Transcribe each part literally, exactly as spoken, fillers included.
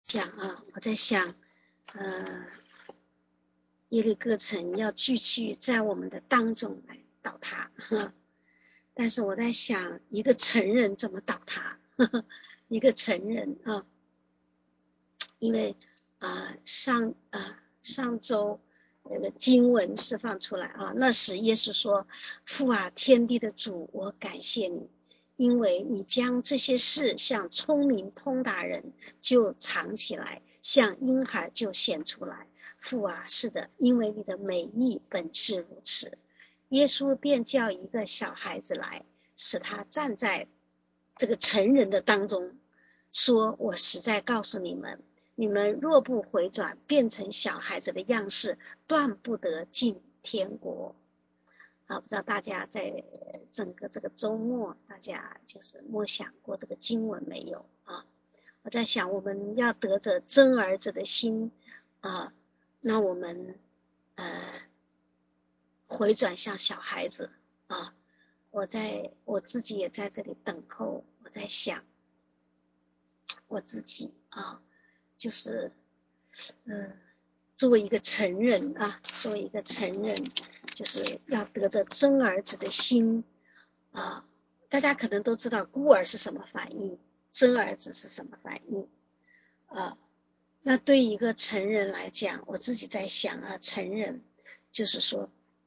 讲啊，我在想，呃，耶利哥城要继续在我们的当中来倒塌，呵但是我在想，一个成人怎么倒塌？呵呵一个成人啊，因为啊、呃、上啊、呃、上周那个经文释放出来啊，那时耶稣说：“父啊，天地的主，我感谢你。”因为你将这些事向聪明通达人就藏起来，向婴孩就显出来。父啊，是的，因为你的美意本是如此。耶稣便叫一个小孩子来，使他站在这个成人的当中，说：我实在告诉你们，你们若不回转，变成小孩子的样式，断不得进天国。啊，不知道大家在整个这个周末，大家就是默想过这个经文没有啊？我在想，我们要得着真儿子的心啊，那我们呃回转向小孩子啊。我在我自己也在这里等候，我在想我自己啊，就是嗯。呃作为一个成人啊，作为一个成人，就是要得着真儿子的心啊。大家可能都知道孤儿是什么反应，真儿子是什么反应啊。那对一个成人来讲，我自己在想啊，成人就是说，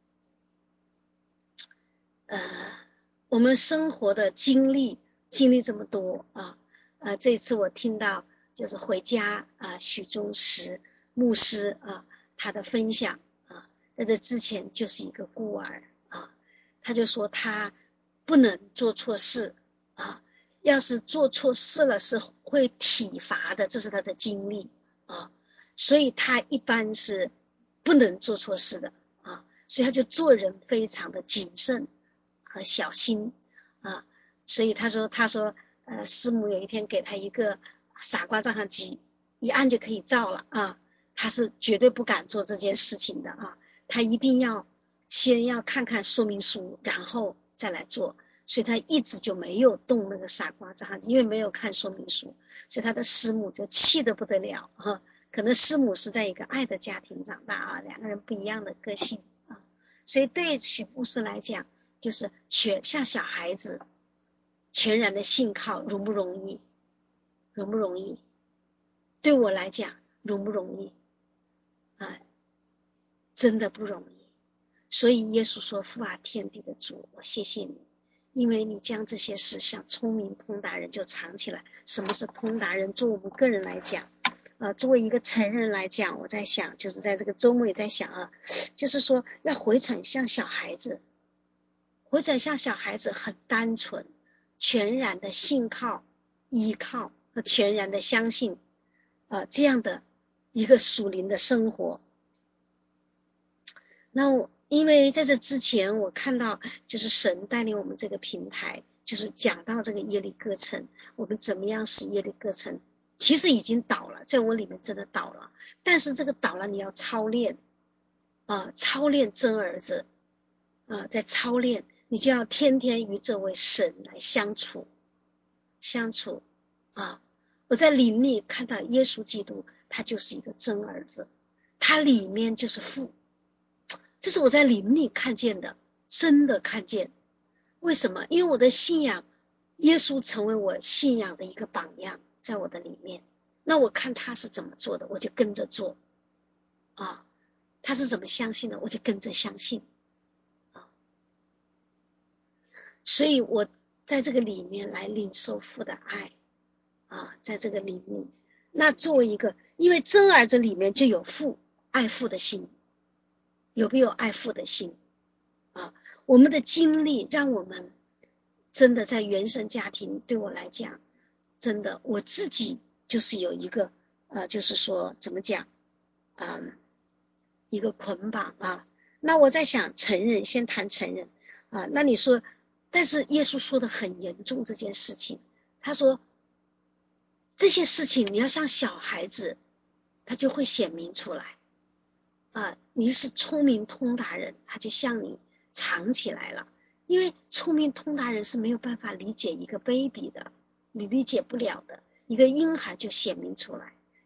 呃，我们生活的经历经历这么多啊，呃，这次我听到就是回家啊，许忠实牧师啊，他的分享啊，在这之前就是一个孤儿啊，他就说他不能做错事啊，要是做错事了是会体罚的，这是他的经历啊，所以他一般是不能做错事的啊，所以他就做人非常的谨慎和小心啊，所以他说他说呃，师母有一天给他一个傻瓜照相机，一按就可以照了啊，他是绝对不敢做这件事情的啊，他一定要先要看看说明书，然后再来做，所以他一直就没有动那个傻瓜照相机，因为没有看说明书，所以他的师母就气得不得了啊。可能师母是在一个爱的家庭长大啊，两个人不一样的个性啊，所以对许牧师来讲，就是全像小孩子全然的信靠，容不容易？容不容易？对我来讲，容不容易？啊，真的不容易。所以耶稣说：“父啊，天地的主，我谢谢你，因为你将这些事向聪明通达人就藏起来。什么是通达人？作为我们个人来讲，呃，作为一个成人来讲，我在想，就是在这个周末也在想啊，就是说要回转向小孩子，回转向小孩子很单纯，全然的信靠、依靠和全然的相信，呃，这样的一个属灵的生活。那我因为在这之前，我看到就是神带领我们这个平台，就是讲到这个耶利哥城，我们怎么样使耶利哥城，其实已经倒了，在我里面真的倒了，但是这个倒了，你要操练啊、呃，操练真儿子啊、呃，在操练，你就要天天与这位神来相处，相处啊。我在灵里看到耶稣基督，他就是一个真儿子，他里面就是父。这是我在灵里看见的，真的看见。为什么？因为我的信仰，耶稣成为我信仰的一个榜样，在我的里面。那我看他是怎么做的，我就跟着做啊。他是怎么相信的，我就跟着相信啊。所以我在这个里面来领受父的爱啊，在这个里面，那作为一个，因为真儿子里面就有父爱父的心，有没有爱父的心啊？我们的经历让我们真的在原生家庭，对我来讲，真的我自己就是有一个呃，就是说怎么讲，嗯，一个捆绑啊。那我在想，成人先谈成人啊，那你说，但是耶稣说的很严重这件事情，他说这些事情你要像小孩子，他就会显明出来啊。你是聪明通达人，他就向你藏起来了。因为聪明通达人是没有办法理解一个 baby 的，你理解不了的，一个婴孩就显明出来。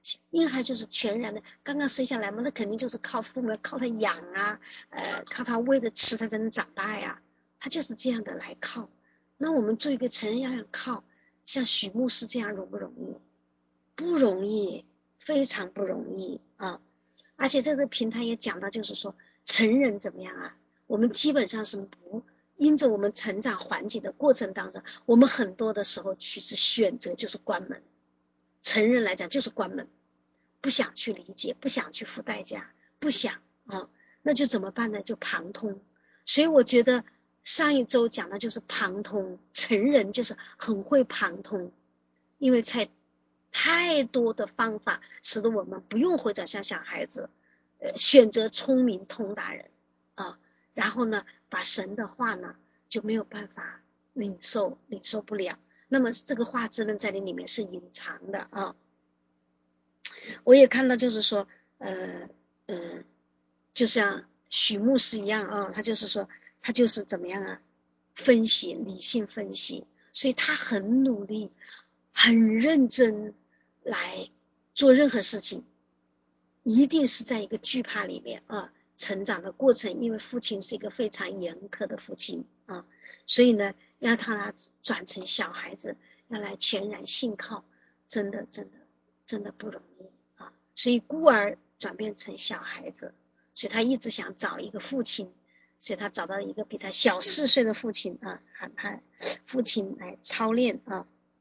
婴孩就是全然的，刚刚生下来嘛，那肯定就是靠父母，靠他养啊，呃，靠他喂着吃，他才能长大呀。他就是这样的来靠。那我们做一个成人要想靠，像许牧师这样容不容易？不容易，非常不容易啊！而且这个平台也讲到，就是说成人怎么样啊？我们基本上是不因着我们成长环境的过程当中，我们很多的时候去是选择就是关门。成人来讲就是关门，不想去理解，不想去付代价，不想啊，那就怎么办呢？就旁通。所以我觉得上一周讲的就是旁通，成人就是很会旁通，因为才太多的方法使得我们不用或者像小孩子呃选择聪明通达人啊，然后呢把神的话呢就没有办法领受领受不了，那么这个话只能在你里面是隐藏的啊。我也看到就是说呃呃就像许牧师一样啊，他就是说他就是怎么样啊，分析理性分析，所以他很努力很认真来做任何事情，一定是在一个惧怕里面啊成长的过程，因为父亲是一个非常严苛的父亲啊，所以呢要他转成小孩子，要来全然信靠，真的真的真的不容易啊。所以孤儿转变成小孩子，所以他一直想找一个父亲，所以他找到一个比他小四岁的父亲啊，喊他父亲来操练啊。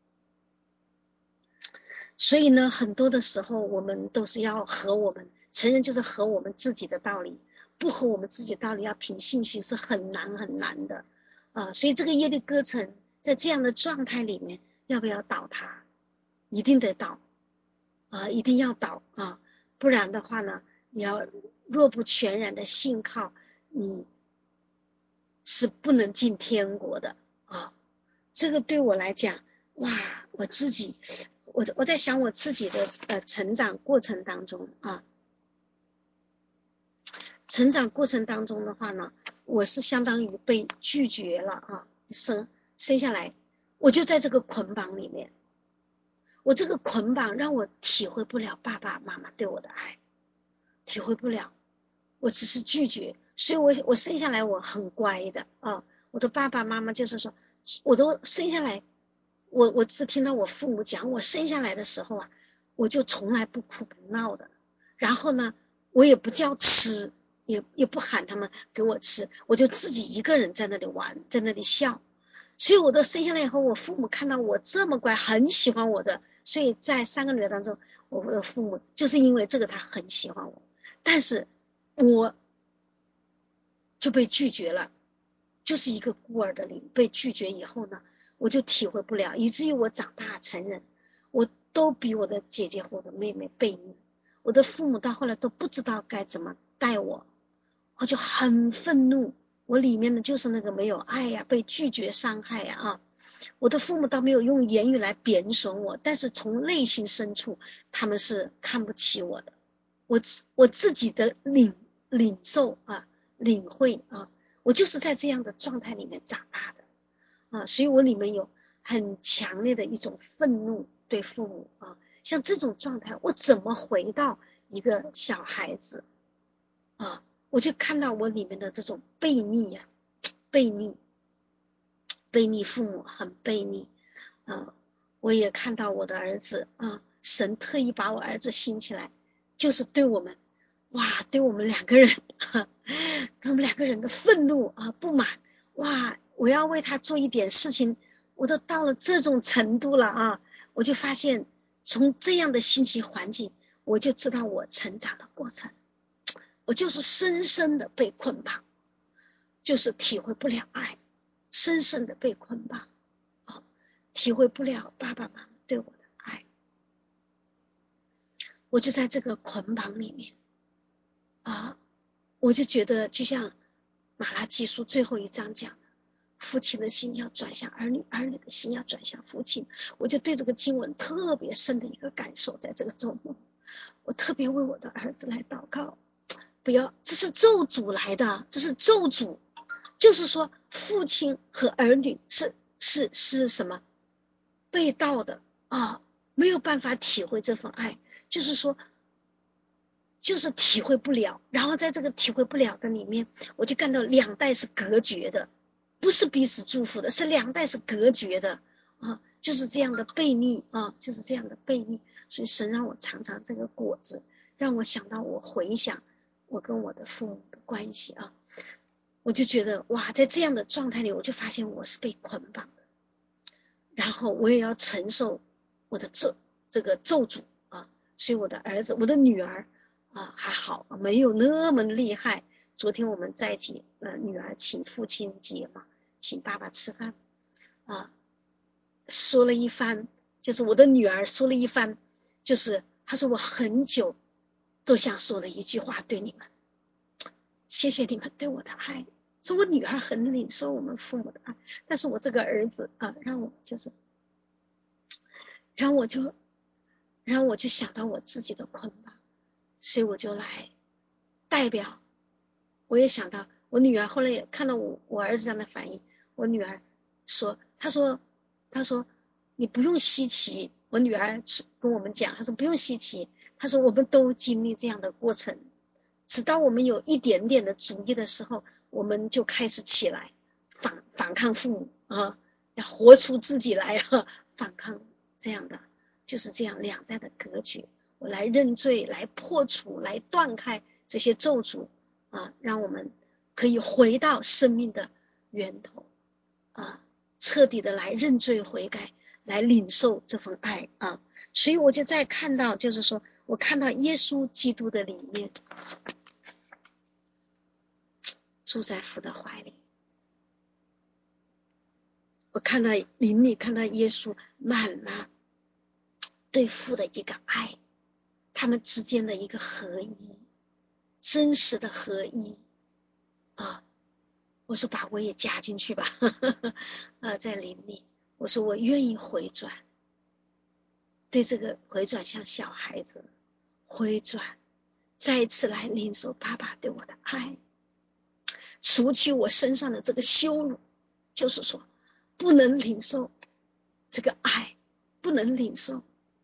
所以呢很多的时候我们都是要和我们成人就是和我们自己的道理，不和我们自己的道理要凭信心是很难很难的啊。所以这个耶利哥城在这样的状态里面要不要倒塌？一定得倒啊，一定要倒啊，不然的话呢你要若不全然的信靠，你是不能进天国的啊。这个对我来讲，哇，我自己我我在想我自己的呃成长过程当中啊，成长过程当中的话呢，我是相当于被拒绝了啊，生生下来我就在这个捆绑里面，我这个捆绑让我体会不了爸爸妈妈对我的爱，体会不了，我只是拒绝，所以我我生下来我很乖的啊，我的爸爸妈妈就是说，我都生下来，我我只听到我父母讲，我生下来的时候啊，我就从来不哭不闹的，然后呢，我也不叫吃，也也不喊他们给我吃，我就自己一个人在那里玩，在那里笑。所以我都生下来以后，我父母看到我这么乖，很喜欢我的，所以在三个女儿当中，我的父母就是因为这个他很喜欢我，但是我就被拒绝了，就是一个孤儿的灵被拒绝以后呢，我就体会不了，以至于我长大成人，我都比我的姐姐和我的妹妹背逆，我的父母到后来都不知道该怎么带我，我就很愤怒，我里面的就是那个没有爱呀，被拒绝伤害呀啊！我的父母倒没有用言语来贬损我，但是从内心深处他们是看不起我的，我我自己的领领受啊领会啊，我就是在这样的状态里面长大的啊，所以我里面有很强烈的一种愤怒对父母啊，像这种状态我怎么回到一个小孩子啊，我就看到我里面的这种悖逆呀、啊，悖逆悖逆父母很悖逆啊，我也看到我的儿子啊，神特意把我儿子兴起来，就是对我们哇，对我们两个人哈，他们两个人的愤怒啊不满，哇，我要为他做一点事情，我都到了这种程度了啊，我就发现从这样的心情环境，我就知道我成长的过程，我就是深深的被捆绑，就是体会不了爱，深深的被捆绑啊，体会不了爸爸妈妈对我的爱，我就在这个捆绑里面啊，我就觉得就像马拉基书最后一章讲的，父亲的心要转向儿女，儿女的心要转向父亲，我就对这个经文特别深的一个感受，在这个周末我特别为我的儿子来祷告，不要，这是咒诅来的，这是咒诅，就是说父亲和儿女是是是什么被盗的啊，没有办法体会这份爱， 就是说就是体会不了，然后在这个体会不了的里面，我就看到两代是隔绝的，不是彼此祝福的，是两代是隔绝的啊，就是这样的悖逆啊，就是这样的悖逆。所以神让我尝尝这个果子，让我想到我回想我跟我的父母的关系啊，我就觉得哇，在这样的状态里，我就发现我是被捆绑的，然后我也要承受我的咒这个咒诅啊，所以我的儿子我的女儿啊还好，没有那么厉害。昨天我们在一起，呃，女儿请父亲节嘛，请爸爸吃饭啊，说了一番，就是我的女儿说了一番，就是她说我很久都想说的一句话对你们，谢谢你们对我的爱。说我女儿很领受我们父母的爱，但是我这个儿子啊，让我就是，然后我就，然后我就想到我自己的捆绑，所以我就来代表。我也想到我女儿后来也看到我我儿子这样的反应，我女儿说，她说，她说你不用稀奇，我女儿跟我们讲，她说不用稀奇，她说我们都经历这样的过程，直到我们有一点点的主意的时候，我们就开始起来反反抗父母啊，要活出自己来啊，反抗这样的，就是这样两代的隔绝，我来认罪，来破除，来断开这些咒诅啊，让我们可以回到生命的源头啊，彻底的来认罪悔改，来领受这份爱啊。所以我就在看到，就是说我看到耶稣基督的里面住在父的怀里，我看到灵里看到耶稣满了对父的一个爱，他们之间的一个合一，真实的合一啊。我说把我也加进去吧，呵呵呵啊，在灵里，我说我愿意回转，对这个回转像小孩子回转，再一次来领受爸爸对我的爱，除去我身上的这个羞辱，就是说不能领受这个爱，不能领受。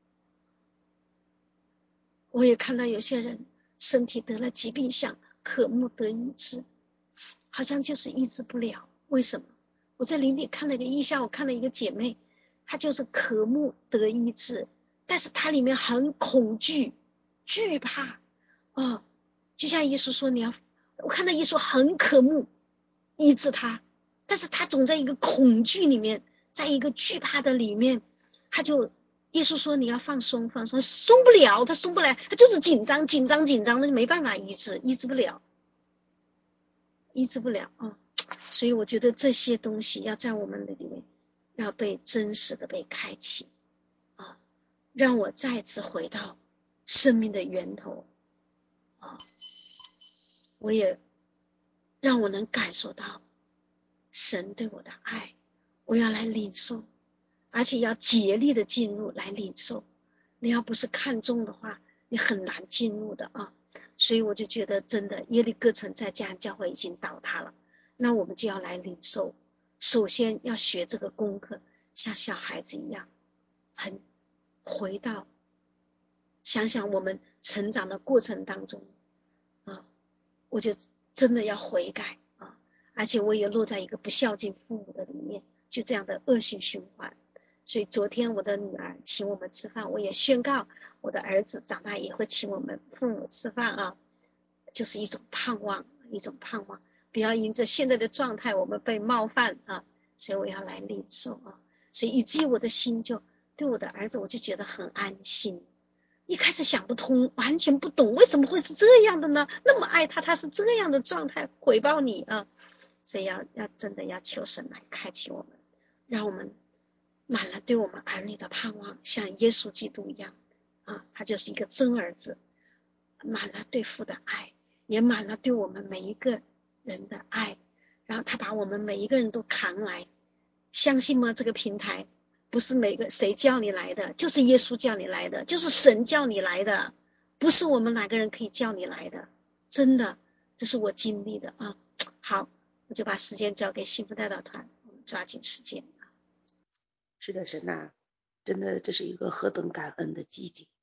我也看到有些人身体得了疾病，想渴慕得医治，好像就是医治不了。为什么？我在灵里看了一个异象，我看了一个姐妹，她就是渴慕得医治，但是她里面很恐惧、惧怕哦，就像耶稣说你要，我看到耶稣很渴慕医治她，但是她总在一个恐惧里面，在一个惧怕的里面，她就耶稣说你要放松放松，松不了，她松不来，她就是紧张紧张紧张的，没办法医治，医治不了，医治不了啊、哦！所以我觉得这些东西要在我们的里面要被真实的被开启啊，让我再次回到生命的源头啊，我也让我能感受到神对我的爱，我要来领受，而且要竭力的进入来领受。你要不是看重的话，你很难进入的啊。所以我就觉得真的耶利哥城在迦南教会已经倒塌了，那我们就要来领受。首先要学这个功课，像小孩子一样，很回到想想我们成长的过程当中啊，我就真的要悔改啊，而且我也落在一个不孝敬父母的里面，就这样的恶性循环。所以昨天我的女儿请我们吃饭，我也宣告我的儿子长大也会请我们父母吃饭啊，就是一种盼望，一种盼望，不要因着现在的状态我们被冒犯啊，所以我要来领受啊，所以以至于我的心就对我的儿子我就觉得很安心。一开始想不通，完全不懂为什么会是这样的呢？那么爱他，他是这样的状态回报你啊，所以要要真的要求神来开启我们，让我们满了对我们儿女的盼望，像耶稣基督一样啊，他就是一个真儿子，满了对父的爱，也满了对我们每一个人的爱，然后他把我们每一个人都扛来，相信吗？这个平台不是每个谁叫你来的，就是耶稣叫你来的，就是神叫你来的，不是我们哪个人可以叫你来的，真的，这是我经历的啊。好，我就把时间交给幸福代祷团，我们抓紧时间。 是的，神呐，真的这是一个何等感恩的季节。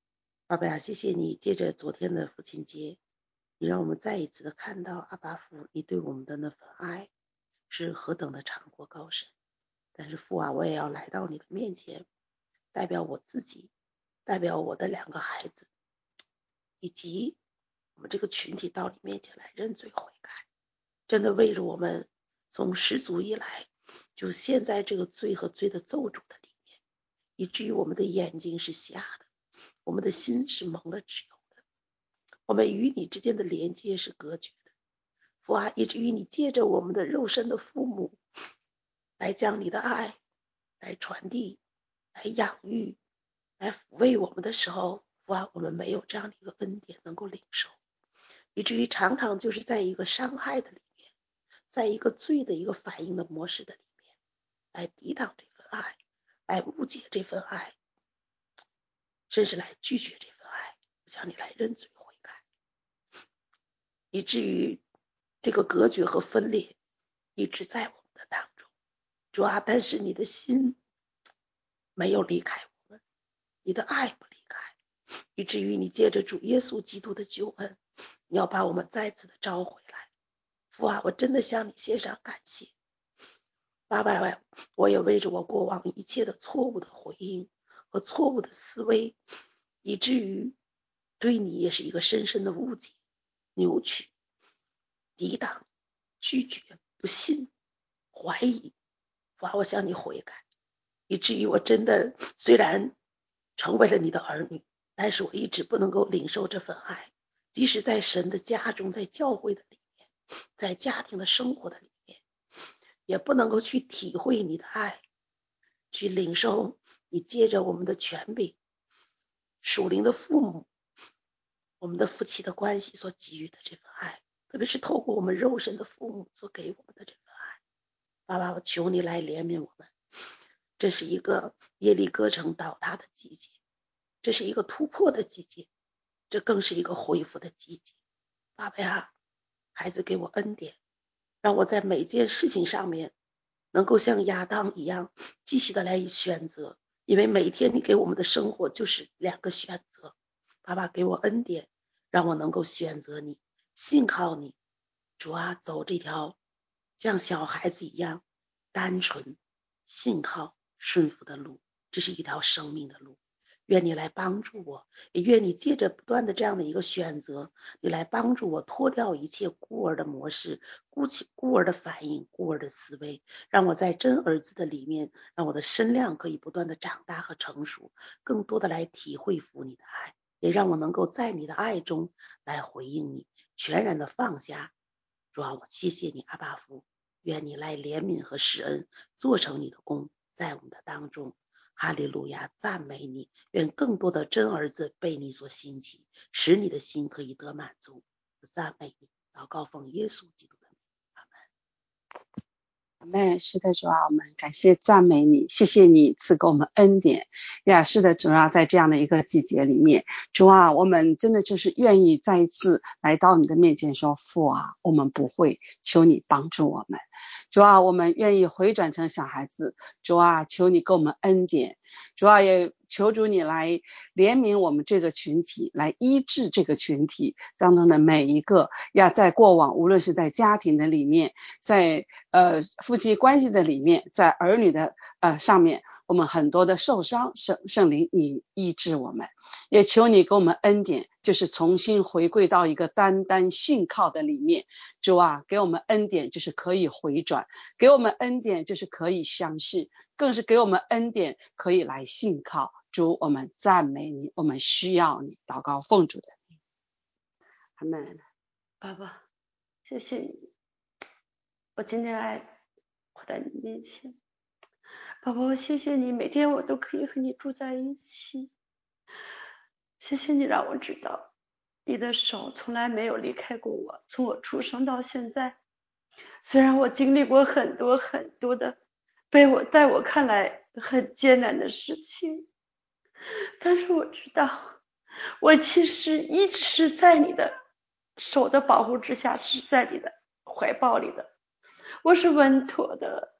爸爸呀，谢谢你借着昨天的父亲节，你让我们再一次的看到阿爸父你对我们的那份爱是何等的长阔高深。但是父啊，我也要来到你的面前，代表我自己，代表我的两个孩子，以及我们这个群体到你面前来认罪悔改，真的为着我们从始祖以来就陷在这个罪和罪的咒诅的里面，以至于我们的眼睛是瞎的，我们的心是蒙了脂油的，我们与你之间的连接是隔绝的。父啊，以至于你借着我们的肉身的父母来将你的爱来传递，来养育，来抚慰我们的时候，父啊，我们没有这样的一个恩典能够领受，以至于常常就是在一个伤害的里面，在一个罪的一个反应的模式的里面来抵挡这份爱，来误解这份爱，甚至来拒绝这份爱，向你来认罪悔改，以至于这个隔绝和分裂一直在我们的当中。主啊，但是你的心没有离开我们，你的爱不离开，以至于你借着主耶稣基督的救恩，你要把我们再次的召回来。父啊，我真的向你献上感谢。爸爸，我也为着我过往一切的错误的回应和错误的思维，以至于对你也是一个深深的误解、扭曲、抵挡、拒绝、不信、怀疑。父啊，我向你悔改，以至于我真的虽然成为了你的儿女，但是我一直不能够领受这份爱，即使在神的家中，在教会的里面，在家庭的生活的里面，也不能够去体会你的爱，去领受你借着我们的权柄、属灵的父母、我们的夫妻的关系所给予的这份爱，特别是透过我们肉身的父母所给我们的这份爱。爸爸，我求你来怜悯我们。这是一个耶利哥城倒塌的季节，这是一个突破的季节，这更是一个恢复的季节。爸爸呀，孩子给我恩典，让我在每件事情上面能够像亚当一样继续的来选择，因为每天你给我们的生活就是两个选择。爸爸给我恩典，让我能够选择你，信靠你。主啊，走这条像小孩子一样单纯、信靠、顺服的路，这是一条生命的路。愿你来帮助我，也愿你借着不断的这样的一个选择，你来帮助我脱掉一切孤儿的模式、孤孤儿的反应、孤儿的思维，让我在真儿子的里面，让我的身量可以不断的长大和成熟，更多的来体会父你的爱，也让我能够在你的爱中来回应你，全然的放下。主啊，我谢谢你，阿爸父，愿你来怜悯和施恩，做成你的功在我们的当中。哈利路亚，赞美你！愿更多的真儿子被你所兴起，使你的心可以得满足。赞美你，祷告奉耶稣基督的名，阿门。 阿们。是的，主啊，我们感谢赞美你，谢谢你赐给我们恩典呀。是的，主啊，在这样的一个季节里面，主啊，我们真的就是愿意再一次来到你的面前说，父啊，我们不会，求你帮助我们。主啊，我们愿意回转成小孩子，主啊，求你给我们恩典，主啊，也求主你来怜悯我们这个群体，来医治这个群体当中的每一个呀，在过往无论是在家庭的里面，在呃夫妻关系的里面，在儿女的呃上面，我们很多的受伤，圣圣灵你医治我们，也求你给我们恩典，就是重新回归到一个单单信靠的里面。主啊，给我们恩典，就是可以回转，给我们恩典，就是可以相信，更是给我们恩典，可以来信靠。主，我们赞美你，我们需要你。祷告奉主的名，阿们。 爸爸，谢谢你，我今天来活在你面前。爸爸，我谢谢你，每天我都可以和你住在一起。谢谢你让我知道，你的手从来没有离开过我，从我出生到现在。虽然我经历过很多很多的被我在我看来很艰难的事情，但是我知道我其实一直是在你的手的保护之下，是在你的怀抱里的，我是稳妥的，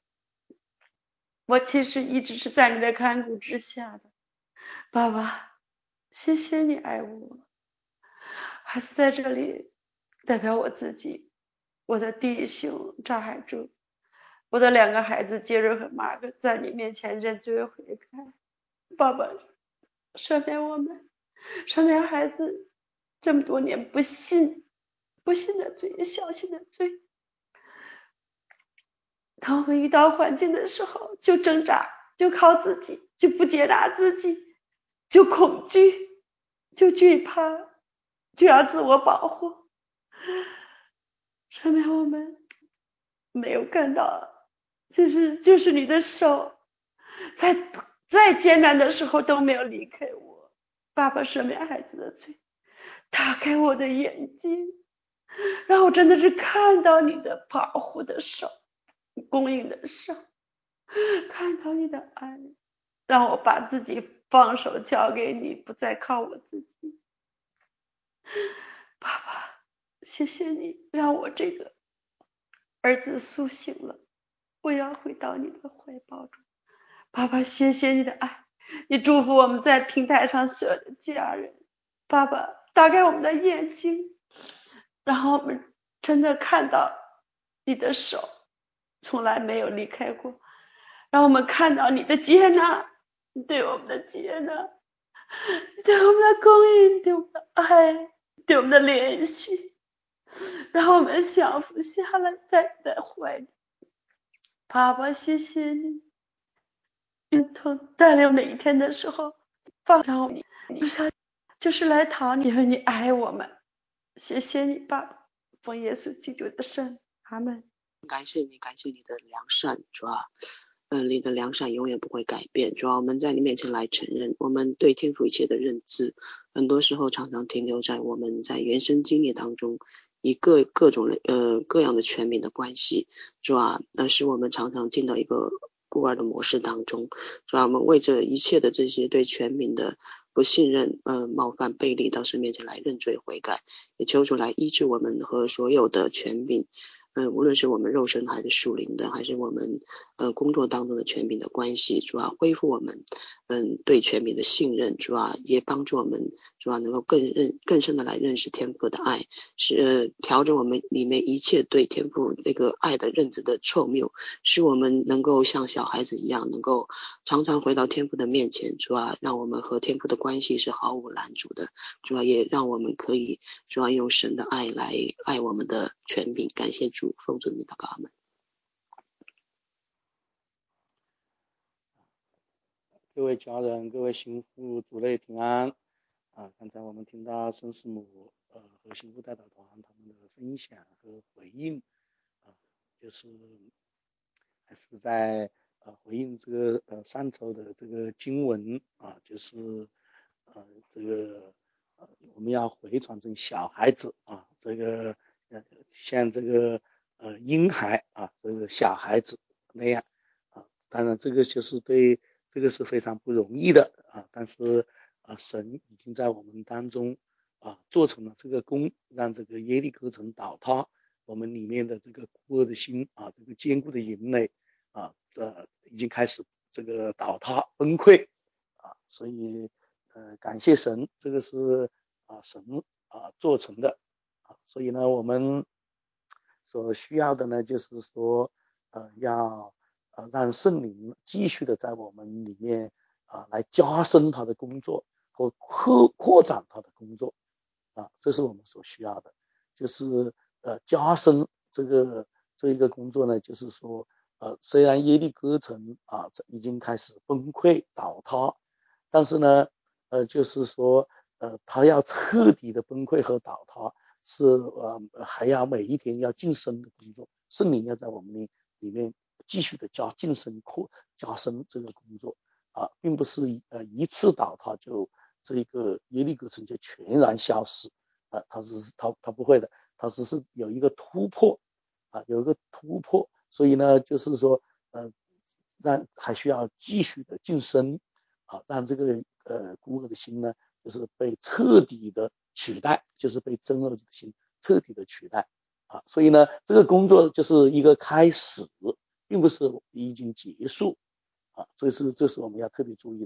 我其实一直是在你的看顾之下的。爸爸， 谢谢你爱我。孩子在这里代表我自己，我的弟兄张海珠，我的两个孩子杰瑞和马克在你面前认罪悔改。爸爸赦免我们，赦免孩子这么多年不信不信的罪，小心的罪。当我们遇到环境的时候，就挣扎，就靠自己，就不接纳自己，就恐惧，就惧怕，就要自我保护。赦免我们没有看到，就是就是你的手，在再艰难的时候都没有离开我。爸爸赦免孩子的罪，打开我的眼睛，让我真的是看到你的保护的手，供应的手，看到你的爱，让我把自己放手交给你，不再靠我自己。爸爸，谢谢你让我这个儿子苏醒了，我要回到你的怀抱中。爸爸，谢谢你的爱，你祝福我们在平台上所有的家人。爸爸，打开我们的眼睛，然后我们真的看到你的手从来没有离开过，让我们看到你的接纳，你对我们的接纳，对我们的供应，对我们的爱，对我们的连续，让我们降服下来，在你的怀里。爸爸，谢谢你，从带领每一天的时候，放上我们，就是来讨你和你爱我们。谢谢你，爸爸，奉耶稣基督的圣，阿门。 感谢你，感谢你的良善，主啊，嗯，你的良善永远不会改变。主啊，我们在你面前来承认，我们对天父一切的认知，很多时候常常停留在我们在原生经历当中，以各各种呃各样的权柄的关系，主啊，那使我们常常进到一个孤儿的模式当中，主啊，我们为着一切的这些对权柄的不信任、呃冒犯、背离，到神面前来认罪悔改，也求主来医治我们和所有的权柄。嗯、呃，无论是我们肉身还是属灵的，还是我们呃工作当中的权柄的关系，主要恢复我们嗯对权柄的信任，主要也帮助我们主要能够更认更深的来认识天父的爱，是、呃、调整我们里面一切对天父那个爱的认知的错谬，使我们能够像小孩子一样，能够常常回到天父的面前，主要让我们和天父的关系是毫无拦阻的，主要也让我们可以主要用神的爱来爱我们的权柄。感谢主，奉主名祷告，阿们。 各位家人，各位心腹，主内平安啊！刚才我们听到孙师母呃和心腹代表团他们的分享和回应啊，就是还是在呃回应这个呃上周的这个经文啊，就是呃这个呃我们要回转成小孩子啊，这个呃像这个呃婴孩啊，这个小孩子那样啊，当然这个就是对。这个是非常不容易的啊，但是啊，神已经在我们当中啊做成了这个功，让这个耶利哥城倒塌，我们里面的这个孤恶的心啊，这个坚固的营垒啊，这已经开始这个倒塌崩溃啊，所以呃感谢神，这个是啊神啊做成的啊，所以呢我们所需要的呢就是说呃要。呃，让圣灵继续的在我们里面啊、呃，来加深他的工作和扩扩展他的工作啊，这是我们所需要的。就是呃，加深这个这一个工作呢，就是说呃，虽然耶利哥城啊已经开始崩溃倒塌，但是呢，呃，就是说呃，他要彻底的崩溃和倒塌，是呃还要每一天要晋升的工作，圣灵要在我们里里面。继续的加晋升扩加深这个工作啊，并不是呃一次倒塌就这个耶利哥城就全然消失啊，它是它它不会的，它只是有一个突破啊，有一个突破，所以呢，就是说呃，让还需要继续的晋升啊，让这个呃孤恶的心呢，就是被彻底的取代，就是被真恶的心彻底的取代啊，所以呢，这个工作就是一个开始。并不是已经结束啊，所以是这是我们要特别注意的。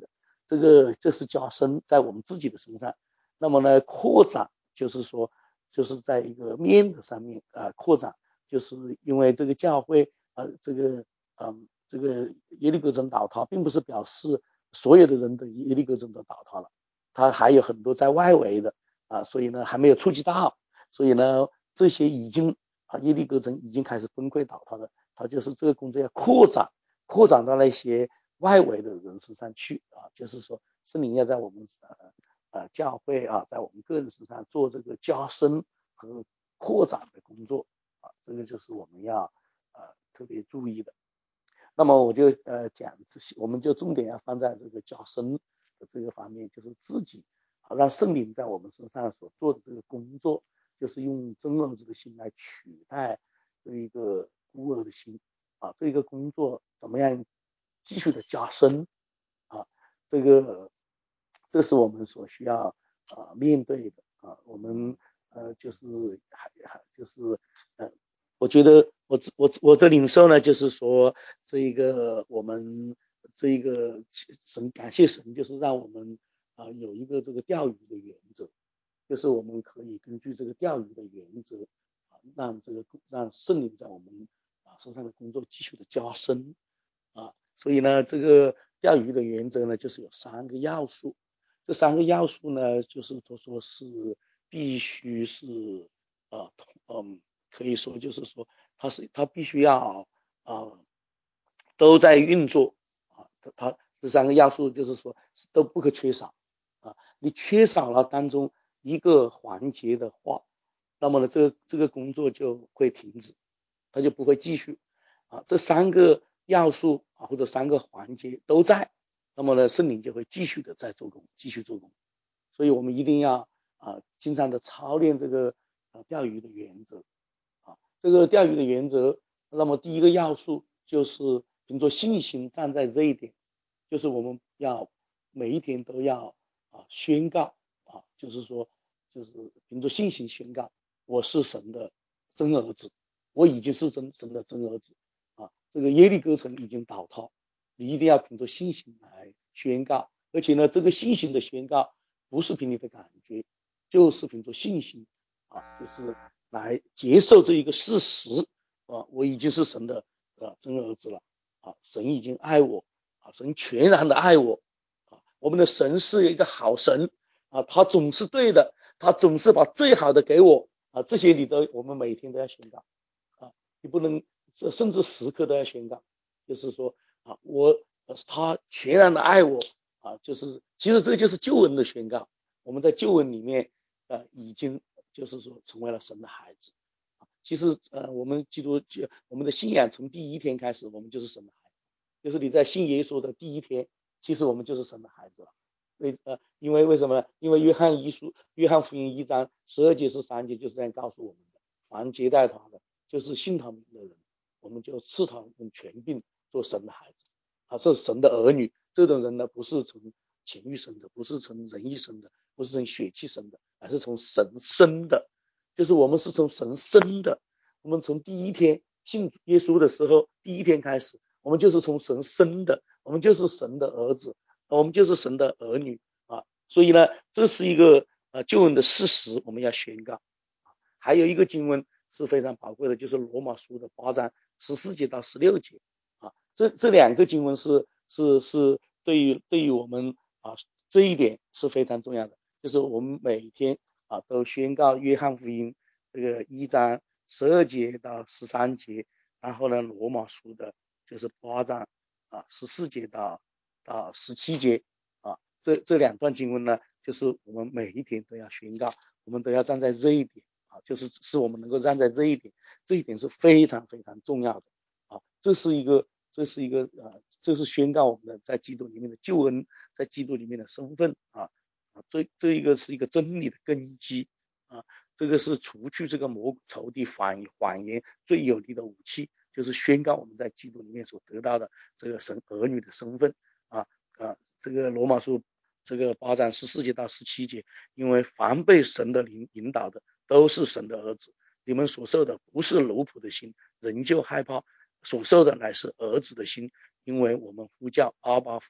这个这是加深在我们自己的身上。那么呢，扩展就是说就是在一个面的上面啊、呃，扩展就是因为这个教会啊、呃，这个嗯、呃，这个耶利哥城倒塌，并不是表示所有的人的耶利哥城都倒塌了，它还有很多在外围的啊，所以呢还没有触及到，所以呢这些已经啊耶利哥城已经开始崩溃倒塌了，它就是这个工作要扩展，扩展到那些外围的人身上去啊，就是说圣灵要在我们呃呃教会啊，在我们个人身上做这个加深和扩展的工作啊，这个就是我们要呃特别注意的。那么我就呃讲这些，我们就重点要放在这个加深的这个方面，就是自己啊让圣灵在我们身上所做的这个工作，就是用真儿子的心来取代这一个孤儿的心啊，这个工作怎么样继续的加深啊，这个这是我们所需要啊面对的啊，我们呃就是还还就是呃我觉得我我我的领受呢，就是说这一个我们这一个神感谢神，就是让我们啊、呃、有一个这个钓鱼的原则，就是我们可以根据这个钓鱼的原则啊，让这个让圣灵在我们啊身上的工作继续的加深啊，所以呢，这个钓鱼的原则呢，就是有三个要素，这三个要素呢，就是都说是必须是啊嗯。可以说就是说，它是它必须要啊、呃、都在运作啊，它这三个要素就是说都不可缺少啊。你缺少了当中一个环节的话，那么呢，这个这个工作就会停止，它就不会继续啊。这三个要素啊或者三个环节都在，那么呢，圣灵就会继续的在做工，继续做工。所以我们一定要啊经常的操练这个啊钓鱼的原则。这个钓鱼的原则，那么第一个要素就是凭着信心站在这一点，就是我们要每一天都要啊宣告啊，就是说就是凭着信心宣告，我是神的真儿子，我已经是真神的真儿子啊，这个耶利哥城已经倒塌，你一定要凭着信心来宣告，而且呢，这个信心的宣告不是凭你的感觉，就是凭着信心啊，就是来接受这一个事实啊，我已经是神的啊真儿子了啊，神已经爱我啊，神全然的爱我啊，我们的神是一个好神啊，他总是对的，他总是把最好的给我啊，这些你都我们每天都要宣告啊，你不能甚至时刻都要宣告，就是说啊，我他全然的爱我啊，就是其实这就是救恩的宣告，我们在救恩里面呃已经就是说成为了神的孩子。其实呃我们基督我们的信仰从第一天开始，我们就是神的孩子，就是你在信耶稣的第一天，其实我们就是神的孩子了。为呃因为为什么呢？因为约翰一书约翰福音一章十二节十三节就是这样告诉我们的，凡接待他的，就是信他们的人，我们就赐他们权柄做神的孩子啊，是神的儿女。这种人呢，不是从情欲生的，不是从人意生的，不是从血气生的，而是从神生的，就是我们是从神生的。我们从第一天信耶稣的时候，第一天开始，我们就是从神生的，我们就是神的儿子，我们就是神的儿女啊。所以呢，这是一个呃救恩的事实，我们要宣告。还有一个经文是非常宝贵的，就是罗马书的八章十四节到十六节啊，这这两个经文是是是对于对于我们啊这一点是非常重要的，就是我们每天啊都宣告约翰福音这个一章十二节到十三节，然后呢罗马书的就是八章啊十四节到到十七节啊，这这两段经文呢，就是我们每一天都要宣告，我们都要站在这一点啊，就是使我们能够站在这一点，这一点是非常非常重要的啊，这是一个这是一个呃，这是宣告我们的在基督里面的救恩，在基督里面的身份啊啊，这这一个是一个真理的根基啊，这个是除去这个魔仇的谎谎言最有力的武器，就是宣告我们在基督里面所得到的这个神儿女的身份啊啊，这个罗马书这个八章十四节到十七节，因为凡被神的灵引导的都是神的儿子，你们所受的不是奴仆的心，仍旧害怕，所受的乃是儿子的心，因为我们呼叫阿爸父，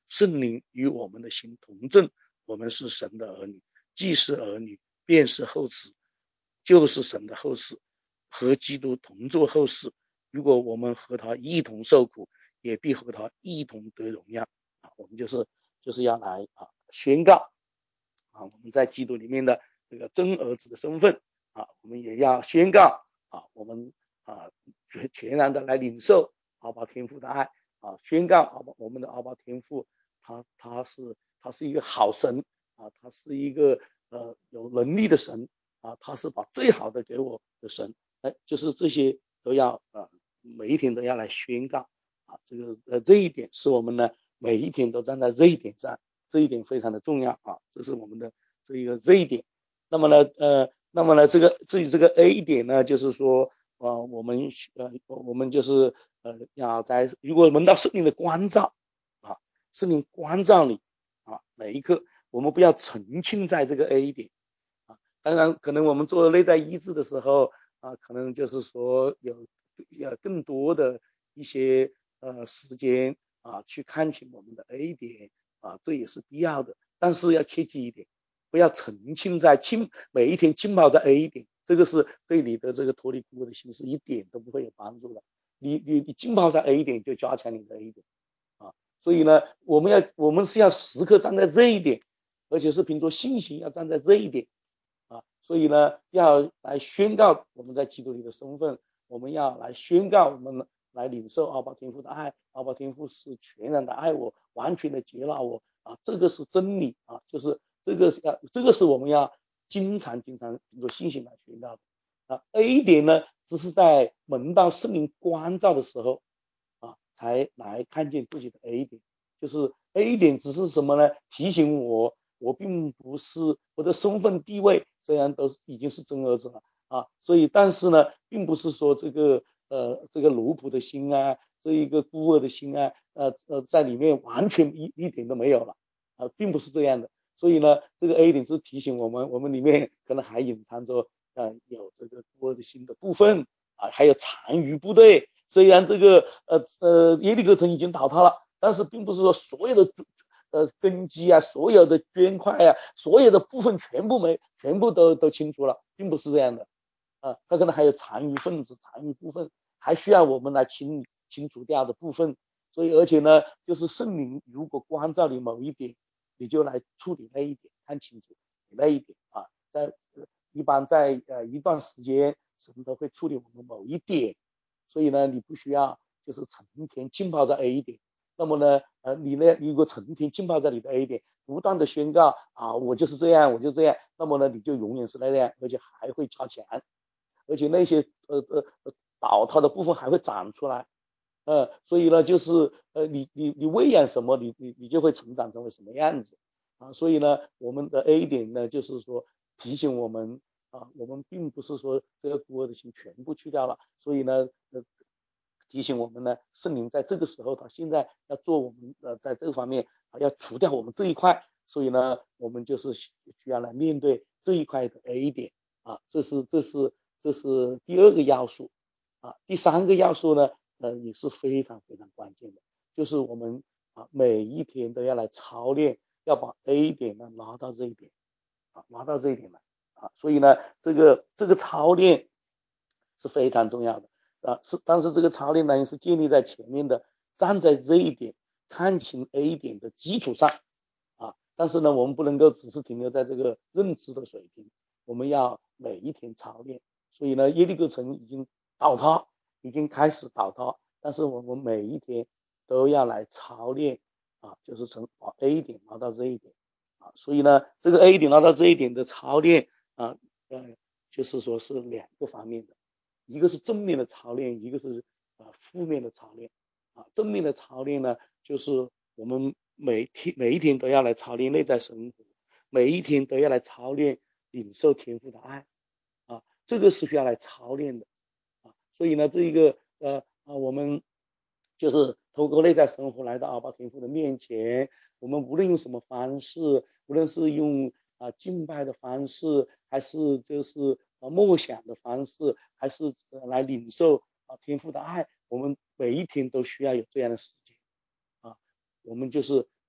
圣灵与我们的心同证，我们是神的儿女，既是儿女，便是后嗣，就是神的后嗣，和基督同作后嗣。如果我们和他一同受苦，也必和他一同得荣耀。啊，我们就是就是要来啊宣告啊我们在基督里面的这个真儿子的身份啊，我们也要宣告啊我们啊全全然的来领受阿爸天父的爱啊，宣告阿爸我们的阿爸天父，他他是他是一个好神啊，他是一个呃有能力的神啊，他是把最好的给我的神，哎，就是这些都要啊每一天都要来宣告啊，这个呃这一点是我们呢每一天都站在这一点上，这一点非常的重要啊，这是我们的这一个这一点。那么呢呃那么呢这个至于这个 A 点呢，就是说呃我们呃我们就是呃要在如果闻到圣灵的光照啊，圣灵光照你啊，每一刻我们不要沉浸在这个 A 点啊，当然可能我们做内在医治的时候啊，可能就是说有有更多的一些呃时间啊去看清我们的 A 点啊，这也是必要的，但是要切记一点，不要沉浸在浸每一天浸泡在 A 点，这个是对你的这个脱离孤的心是一点都不会有帮助的。你你你浸泡在 A 点就加强你的 A 点啊，所以呢，我们要我们是要时刻站在这一点，而且是凭着信心要站在这一点啊，所以呢，要来宣告我们在基督里的身份，我们要来宣告我们来领受阿爸天父的爱，阿爸天父是全然的爱我，完全的接纳我啊，这个是真理啊，就是这个是要这个是我们要经常经常凭着信心来宣告的啊。A 点呢，只是在门道圣灵光照的时候啊，才来看见自己的 A 点，就是 A 点只是什么呢？提醒我。我并不是我的身份地位虽然都已经是真儿子了啊，所以但是呢，并不是说这个呃这个奴仆的心啊，这一个孤儿的心啊，呃呃在里面完全一一点都没有了啊，并不是这样的。所以呢，这个 A 点是提醒我们，我们里面可能还隐藏着呃有这个孤儿的心的部分啊，还有残余部队。虽然这个呃呃耶利哥城已经倒塌了，但是并不是说所有的呃根基啊，所有的砖块啊，所有的部分全部没，全部都都清除了，并不是这样的啊，它可能还有残余分子、残余部分，还需要我们来清清除掉的部分。所以而且呢，就是圣灵如果光照你某一点，你就来处理那一点，看清楚那一点啊，在一般在呃一段时间，神都会处理我们某一点，所以呢，你不需要就是成天浸泡在 A 点。那么呢，呃，你呢，如果成天浸泡在你的 A 点，不断的宣告啊，我就是这样，我就这样，那么呢，你就永远是那样，而且还会加强，而且那些呃呃倒塌的部分还会长出来，呃，所以呢，就是呃，你你你喂养什么，你你你就会成长成为什么样子啊，所以呢，我们的 A 点呢，就是说提醒我们啊，我们并不是说这个孤儿的心全部去掉了，所以呢，呃。提醒我们呢，圣灵在这个时候，他现在要做我们呃，在这个方面啊，要除掉我们这一块，所以呢，我们就是需要来面对这一块的 A 点啊，这是这是这是第二个要素啊，第三个要素呢，呃，也是非常非常关键的，就是我们啊每一天都要来操练，要把 A 点呢拿到这一点啊，拿到这一点来啊，所以呢，这个这个操练是非常重要的。啊，是，但是这个操练呢是建立在前面的，站在这一点看清 A 点的基础上啊。但是呢，我们不能够只是停留在这个认知的水平，我们要每一天操练。所以呢，耶利哥城已经倒塌，已经开始倒塌，但是我们每一天都要来操练啊，就是从把 A 点拿到这一点啊。所以呢，这个 A 点拿到这一点的操练啊，呃，就是说是两个方面的。一个是正面的操练，一个是啊负面的操练啊。正面的操练呢，就是我们每天每一天都要来操练内在生活，每一天都要来操练领受天父的爱啊，这个是需要来操练的啊。所以呢，这一个呃啊，我们就是透过内在生活来到阿爸天父的面前，我们无论用什么方式，无论是用啊敬拜的方式，还是就是啊默想的方式，还是来领受啊天父的爱，我们每一天都需要有这样的时间啊。我们就是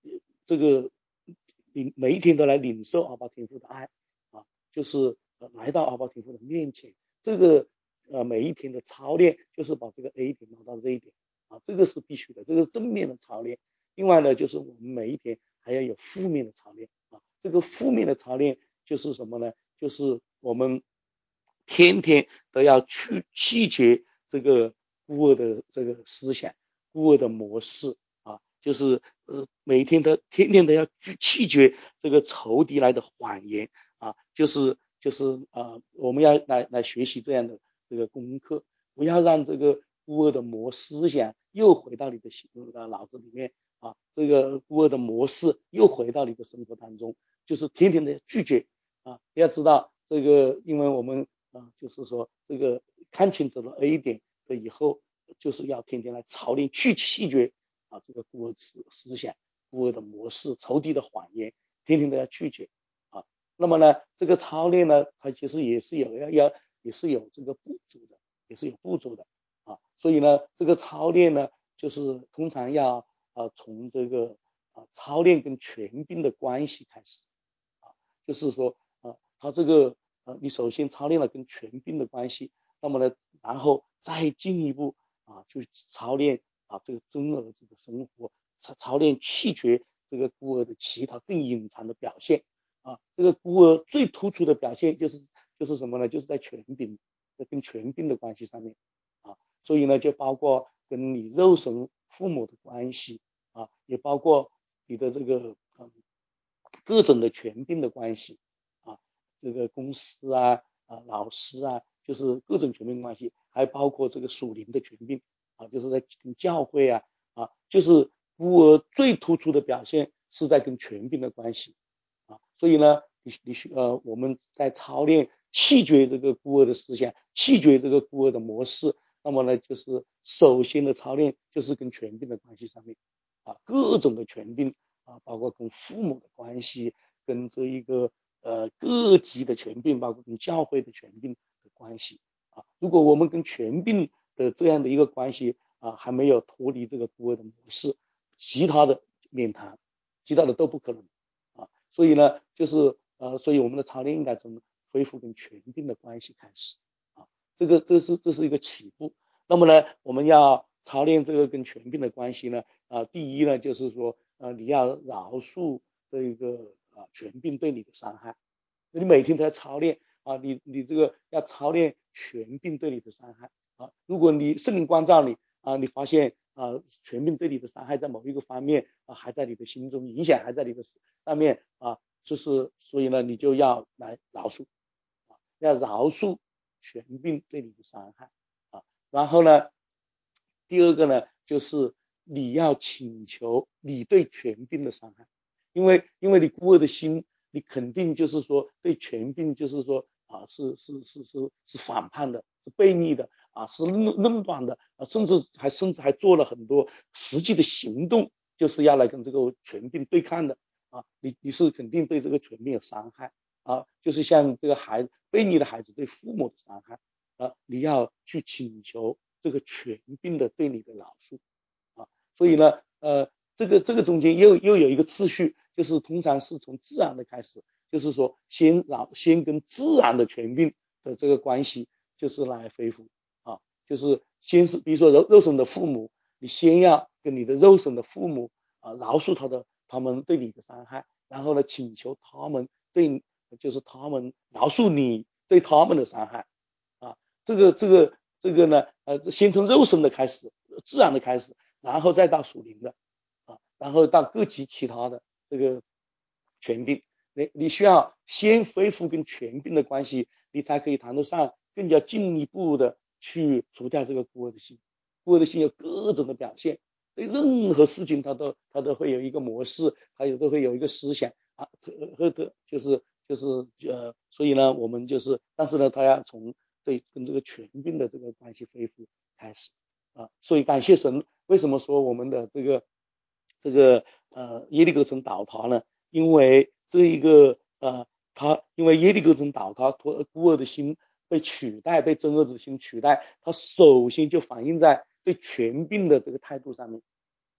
这个领每一天都来领受阿爸天父的爱啊，就是呃来到阿爸天父的面前，这个呃每一天的操练就是把这个 A 点拿到 Z 点啊，这个是必须的，这个是正面的操练。另外呢，就是我们每一天还要有负面的操练啊，这个负面的操练就是什么呢？就是我们天天都要去弃绝这个孤儿的这个思想，孤儿的模式啊，就是呃每天都天天都要去弃绝这个仇敌来的谎言啊，就是就是呃我们要来来学习这样的这个功课，不要让这个孤儿的模思想又回到你的心的脑子里面啊，这个孤儿的模式又回到你的生活当中，就是天天的拒绝啊，要知道这个，因为我们啊，就是说这个看清楚了 A 点的以后，就是要天天来操练去弃绝啊这个孤儿思思想、孤儿的模式、仇敌的谎言，天天都要拒绝啊。那么呢，这个操练呢，它其实也是有要要也是有这个步骤的，也是有步骤的啊。所以呢，这个操练呢，就是通常要啊从这个啊操练跟权柄的关系开始啊，就是说啊，他这个呃，你首先操练了跟权柄的关系，那么呢，然后再进一步啊，去操练啊这个真儿子的生活，操操练弃绝这个孤儿的其他更隐藏的表现啊。这个孤儿最突出的表现就是就是什么呢？就是在权柄跟权柄的关系上面啊，所以呢，就包括跟你肉身父母的关系啊，也包括你的这个嗯各种的权柄的关系啊。这个公司啊啊老师啊，就是各种权柄关系，还包括这个属灵的权柄啊，就是在跟教会啊啊，就是孤儿最突出的表现是在跟权柄的关系啊，所以呢，你你需呃我们在操练弃绝这个孤儿的思想，弃绝这个孤儿的模式，那么呢，就是首先的操练就是跟权柄的关系上面啊，各种的权柄啊，包括跟父母的关系，跟这一个呃各级的权柄，包括跟教会的权柄的关系啊。如果我们跟权柄的这样的一个关系啊还没有脱离这个孤儿的模式，其他的免谈，其他的都不可能啊。所以呢，就是呃，所以我们的操练应该从恢复跟权柄的关系开始啊。这个这是这是一个起步。那么呢，我们要操练这个跟权柄的关系呢，啊，第一呢就是说，呃，你要饶恕这一个啊权柄对你的伤害，你每天都要操练啊，你你这个要操练权柄对你的伤害啊。如果你圣灵光照你啊，你发现啊权柄对你的伤害在某一个方面啊还在你的心中影响还在你的上面啊，就是所以呢你就要来饶恕啊，要饶恕权柄对你的伤害啊。然后呢，第二个呢就是你要请求你对权柄的伤害，因为因为你孤儿的心，你肯定就是说对权柄就是说啊是是是是是反叛的，是悖逆的啊，是论论断的啊，甚至还甚至还做了很多实际的行动，就是要来跟这个权柄对抗的啊，你你是肯定对这个权柄有伤害啊，就是像这个孩子悖逆的孩子对父母的伤害啊，你要去请求这个权柄的对你的饶恕啊，所以呢，呃，这个这个中间又又有一个次序，就是通常是从自然的开始，就是说先饶先跟自然的权柄的这个关系，就是来恢复啊，就是先是比如说肉肉身的父母，你先要跟你的肉身的父母啊饶恕他的他们对你的伤害，然后呢请求他们对就是他们饶恕你对他们的伤害啊，这个这个这个呢，呃，先从肉身的开始，自然的开始，然后再到属灵的啊，然后到各级其他的这个权柄，你你需要先恢复跟权柄的关系，你才可以谈得上更加进一步的去除掉这个孤儿的心。孤儿的心有各种的表现，对任何事情他都他都会有一个模式，还有都会有一个思想啊，和的就是就是呃，所以呢，我们就是，但是呢，他要从对跟这个权柄的这个关系恢复开始啊，所以感谢神。为什么说我们的这个这个呃耶利哥城倒塌呢？因为这一个呃，他因为耶利哥城倒塌，孤儿的心被取代，被真儿子心取代，他首先就反映在对权柄的这个态度上面啊。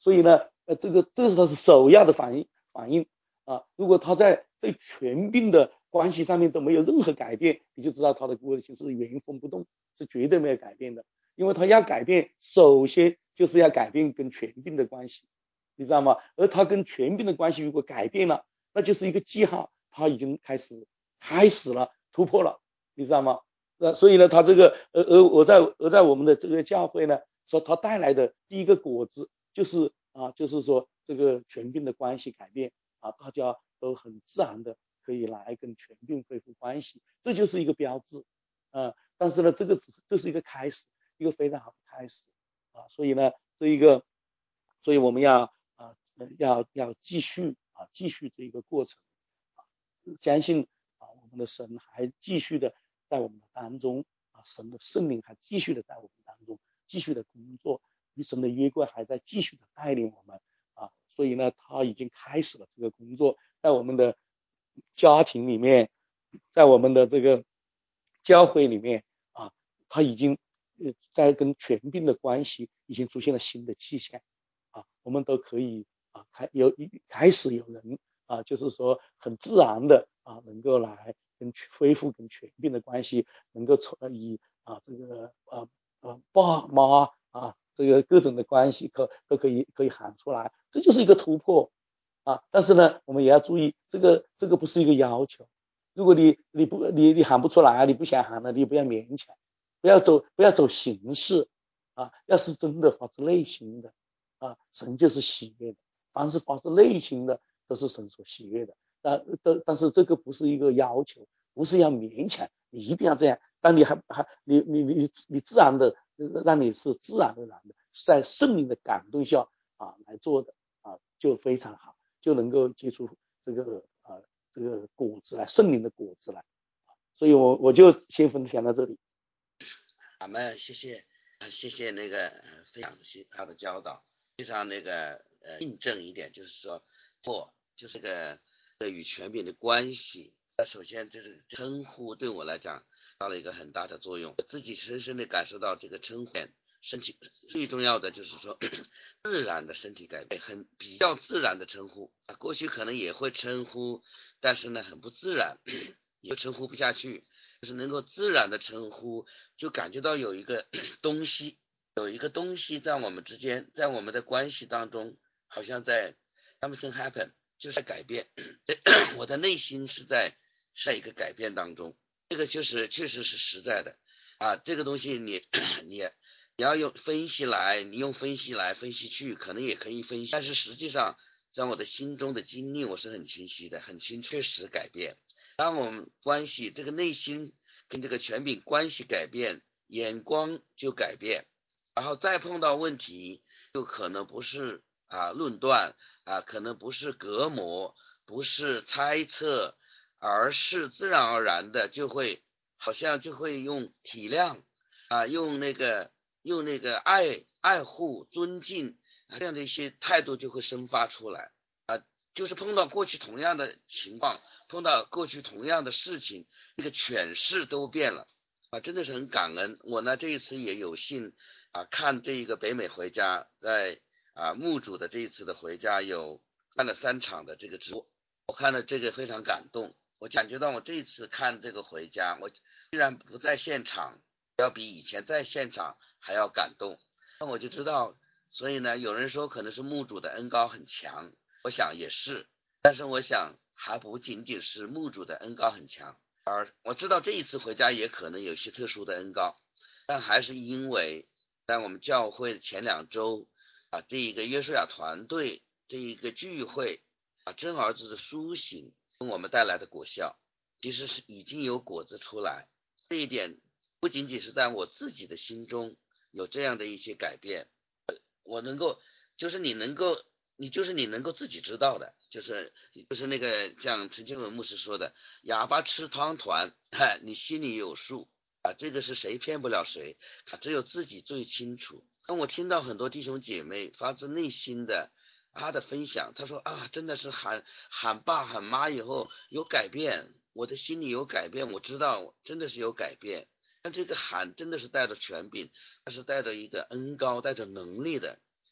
所以呢，呃，这个这是他是首要的反应反应啊。如果他在对权柄的关系上面都没有任何改变，你就知道他的个性是原封不动，是绝对没有改变的。因为他要改变，首先就是要改变跟权柄的关系，你知道吗？而他跟权柄的关系如果改变了，那就是一个记号，他已经开始开始了突破了，你知道吗？那所以呢，他这个而而我在而在我们的这个教会呢，说他带来的第一个果子就是啊，就是说这个权柄的关系改变啊，大家都很自然的可以来跟权柄恢复关系，这就是一个标志啊。但是呢，这个只是这是一个开始，一个非常好的开始啊。所以呢，这一个，所以我们要啊要要继续啊继续这一个过程啊，相信啊我们的神还继续的在我们的当中啊，神的圣灵还继续的在我们当中继续的工作，神的约柜还在继续的带领我们啊。所以呢，他已经开始了这个工作，在我们的家庭里面，在我们的这个教会里面啊，他已经在跟权柄的关系已经出现了新的气象啊，我们都可以啊开有开始有人啊，就是说很自然的啊，能够来跟恢复跟权柄的关系，能够从以啊这个呃呃爸妈啊这个各种的关系可都可以可以喊出来，这就是一个突破啊。但是呢，我们也要注意，这个这个不是一个要求。如果你你不你你喊不出来，你不想喊了，你不要勉强，不要走不要走形式啊，要是真的发自内心的啊，神就是喜悦的，凡是发自内心的都是神所喜悦的。但但但是这个不是一个要求，不是要勉强，你一定要这样。当你还还你你你你自然的，让你是自然而然的，在圣灵的感动下啊来做的啊，就非常好，就能够结出这个啊这个果子来，圣灵的果子来。所以我我就先分享到这里。 阿们，谢谢，谢谢那个非常好的教导，非常那个呃印证一点，就是说做就是个与权柄的关系。那首先就是称呼对我来讲起了一个很大的作用，我自己深深的感受到这个称呼身体最重要的就是说自然的身体改变，很比较自然的称呼啊，过去可能也会称呼，但是呢很不自然，也称呼不下去。就是能够自然的称呼，就感觉到有一个东西，有一个东西在我们之间，在我们的关系当中，好像在 something happen， 就是改变。我的内心是在是在一个改变当中，这个就是确实是实在的啊。这个东西你你你要用分析来，你用分析来分析去，可能也可以分析，但是实际上在我的心中的经历，我是很清晰的，很清，确实改变。当我们关系这个内心跟这个权柄关系改变，眼光就改变，然后再碰到问题，就可能不是啊论断啊，可能不是隔膜，不是猜测，而是自然而然的就会好像就会用体谅啊，用那个用那个爱爱护尊敬这样的一些态度就会生发出来啊，就是碰到过去同样的情况。碰到过去同样的事情，这个诠释都变了啊，真的是很感恩。我呢这一次也有幸啊看这一个北美回家，在啊牧主的这一次的回家有看了三场的这个直播，我看了这个非常感动，我感觉到我这一次看这个回家，我虽然不在现场，要比以前在现场还要感动。那我就知道，所以呢有人说可能是牧主的恩膏很强，我想也是，但是我想还不仅仅是牧主的恩膏很强，而我知道这一次回家也可能有些特殊的恩膏，但还是因为在我们教会的前两周啊，这一个约书亚团队这一个聚会啊，真儿子的苏醒跟我们带来的果效，其实是已经有果子出来。这一点不仅仅是在我自己的心中有这样的一些改变，我能够就是你能够你就是你能够自己知道的，就是就是那个像陈建文牧师说的，哑巴吃汤团，你心里有数啊，这个是谁骗不了谁，只有自己最清楚。当我听到很多弟兄姐妹发自内心的他的分享，他说啊，真的是喊喊爸喊妈以后有改变，我的心里有改变，我知道真的是有改变。但这个喊真的是带着权柄，它是带着一个恩膏，带着能力的。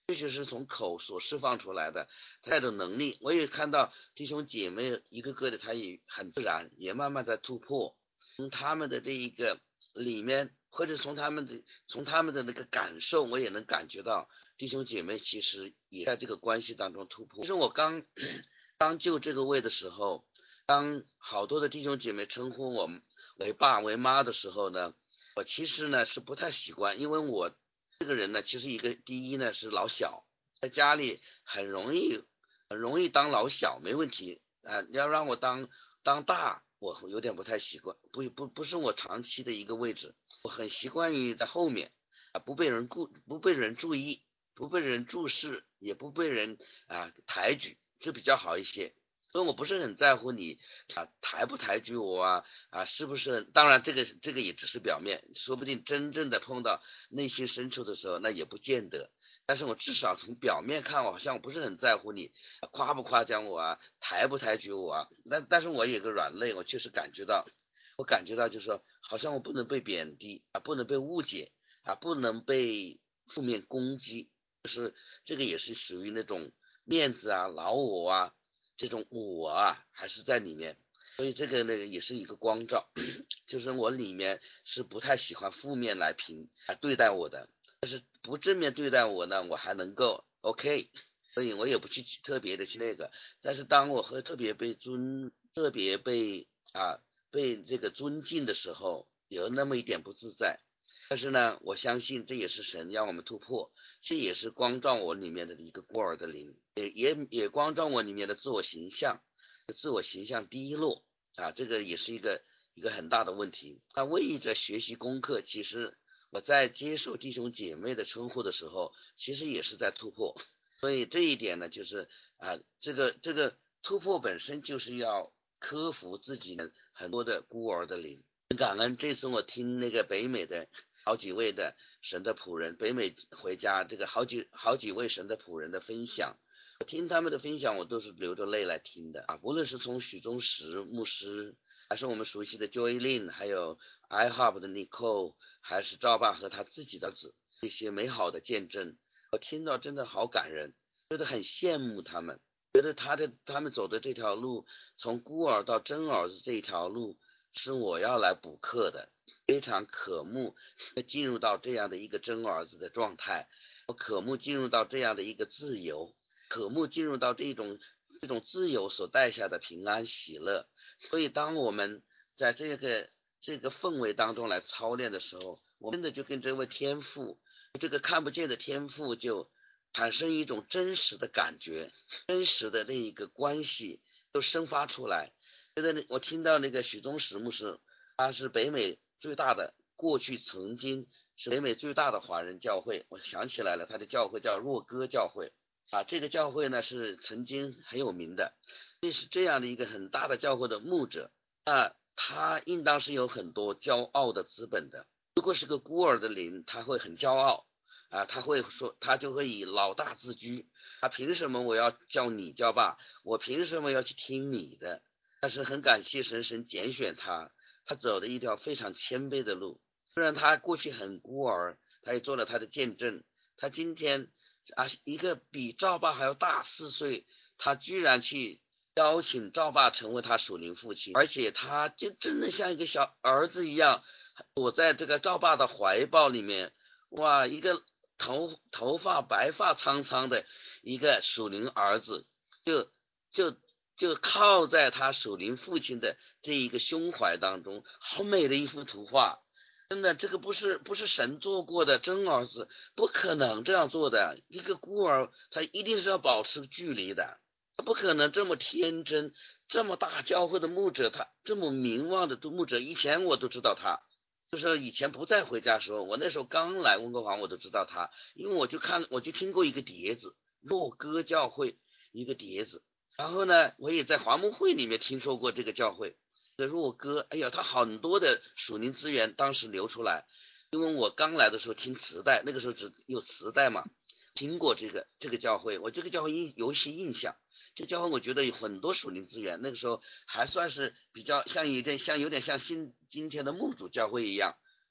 这就是从口所释放出来的带着能力。我也看到弟兄姐妹一个个的，他也很自然，也慢慢在突破，从他们的这一个里面，或者从他们的从他们的那个感受，我也能感觉到弟兄姐妹其实也在这个关系当中突破。就是我刚刚就这个位的时候，当好多的弟兄姐妹称呼我为爸为妈的时候呢，我其实呢是不太习惯，因为我这个人呢，其实一个第一呢是老小，在家里很容易很容易当老小没问题啊、呃，要让我当当大，我有点不太习惯，不不不是我长期的一个位置，我很习惯于在后面啊，不被人顾不被人注意，不被人注视，也不被人啊抬举，就比较好一些。所以我不是很在乎你啊抬不抬举我啊啊是不是？当然这个这个也只是表面，说不定真正的碰到内心深处的时候，那也不见得。但是我至少从表面看，我好像不是很在乎你夸不夸奖我啊，抬不抬举我啊。但但是我有个软肋，我确实感觉到，我感觉到就是说，好像我不能被贬低啊，不能被误解啊，不能被负面攻击，就是这个也是属于那种面子啊、老我啊。这种我啊还是在里面，所以这个呢也是一个光照，就是我里面是不太喜欢负面来评啊对待我的，但是不正面对待我呢，我还能够 OK， 所以我也不去特别的去那个，但是当我和特别被尊特别被啊被这个尊敬的时候，有那么一点不自在，但是呢，我相信这也是神让我们突破，这也是光照我里面的一个孤儿的灵，也也也光照我里面的自我形象，自我形象低落啊，这个也是一个一个很大的问题。那为着学习功课，其实我在接受弟兄姐妹的称呼的时候，其实也是在突破。所以这一点呢，就是啊，这个这个突破本身就是要克服自己的很多的孤儿的灵。感恩这次我听那个北美的好几位的神的仆人，北美回家这个好几好几位神的仆人的分享，我听他们的分享，我都是流着泪来听的啊。无论是从许宗石牧师，还是我们熟悉的 Joy Lin， 还有 iHub 的 Nicole， 还是赵爸和他自己的子，这些美好的见证，我听到真的好感人，觉得很羡慕他们，觉得他的他们走的这条路，从孤儿到真儿子这一条路，是我要来补课的，非常渴慕进入到这样的一个真儿子的状态，我渴慕进入到这样的一个自由，渴慕进入到这种这种自由所带下的平安喜乐。所以当我们在这个这个氛围当中来操练的时候，我们真的就跟这位天父，这个看不见的天父就产生一种真实的感觉，真实的那一个关系就生发出来。觉得我听到那个许宗石牧师，他是北美最大的，过去曾经是北美最大的华人教会，我想起来了，他的教会叫若歌教会啊，这个教会呢是曾经很有名的，这是这样的一个很大的教会的牧者，那他应当是有很多骄傲的资本的。如果是个孤儿的灵，他会很骄傲啊，他会说，他就会以老大自居，他凭什么我要叫你叫爸，我凭什么要去听你的？但是很感谢神，神拣选他，他走了一条非常谦卑的路。虽然他过去很孤儿，他也做了他的见证。他今天啊，一个比赵爸还要大四岁，他居然去邀请赵爸成为他属灵父亲，而且他就真的像一个小儿子一样，躲在这个赵爸的怀抱里面。哇，一个头头发白发苍苍的一个属灵儿子，就就。就靠在他属灵父亲的这一个胸怀当中，好美的一幅图画。真的，这个不是不是神做过的真儿子，不可能这样做的。一个孤儿，他一定是要保持距离的，他不可能这么天真。这么大教会的牧者，他这么名望的牧者，以前我都知道他，就是以前不再回家的时候，我那时候刚来温哥华，我都知道他，因为我就看我就听过一个碟子，若歌教会一个碟子。然后呢，我也在华牧会里面听说过这个教会，这个若歌，哎呀，他很多的属灵资源当时流出来。因为我刚来的时候听磁带，那个时候只有磁带嘛，听过这个这个教会，我这个教会印有一些印象。这个教会我觉得有很多属灵资源，那个时候还算是比较像有点像有点像新今天的牧主教会一样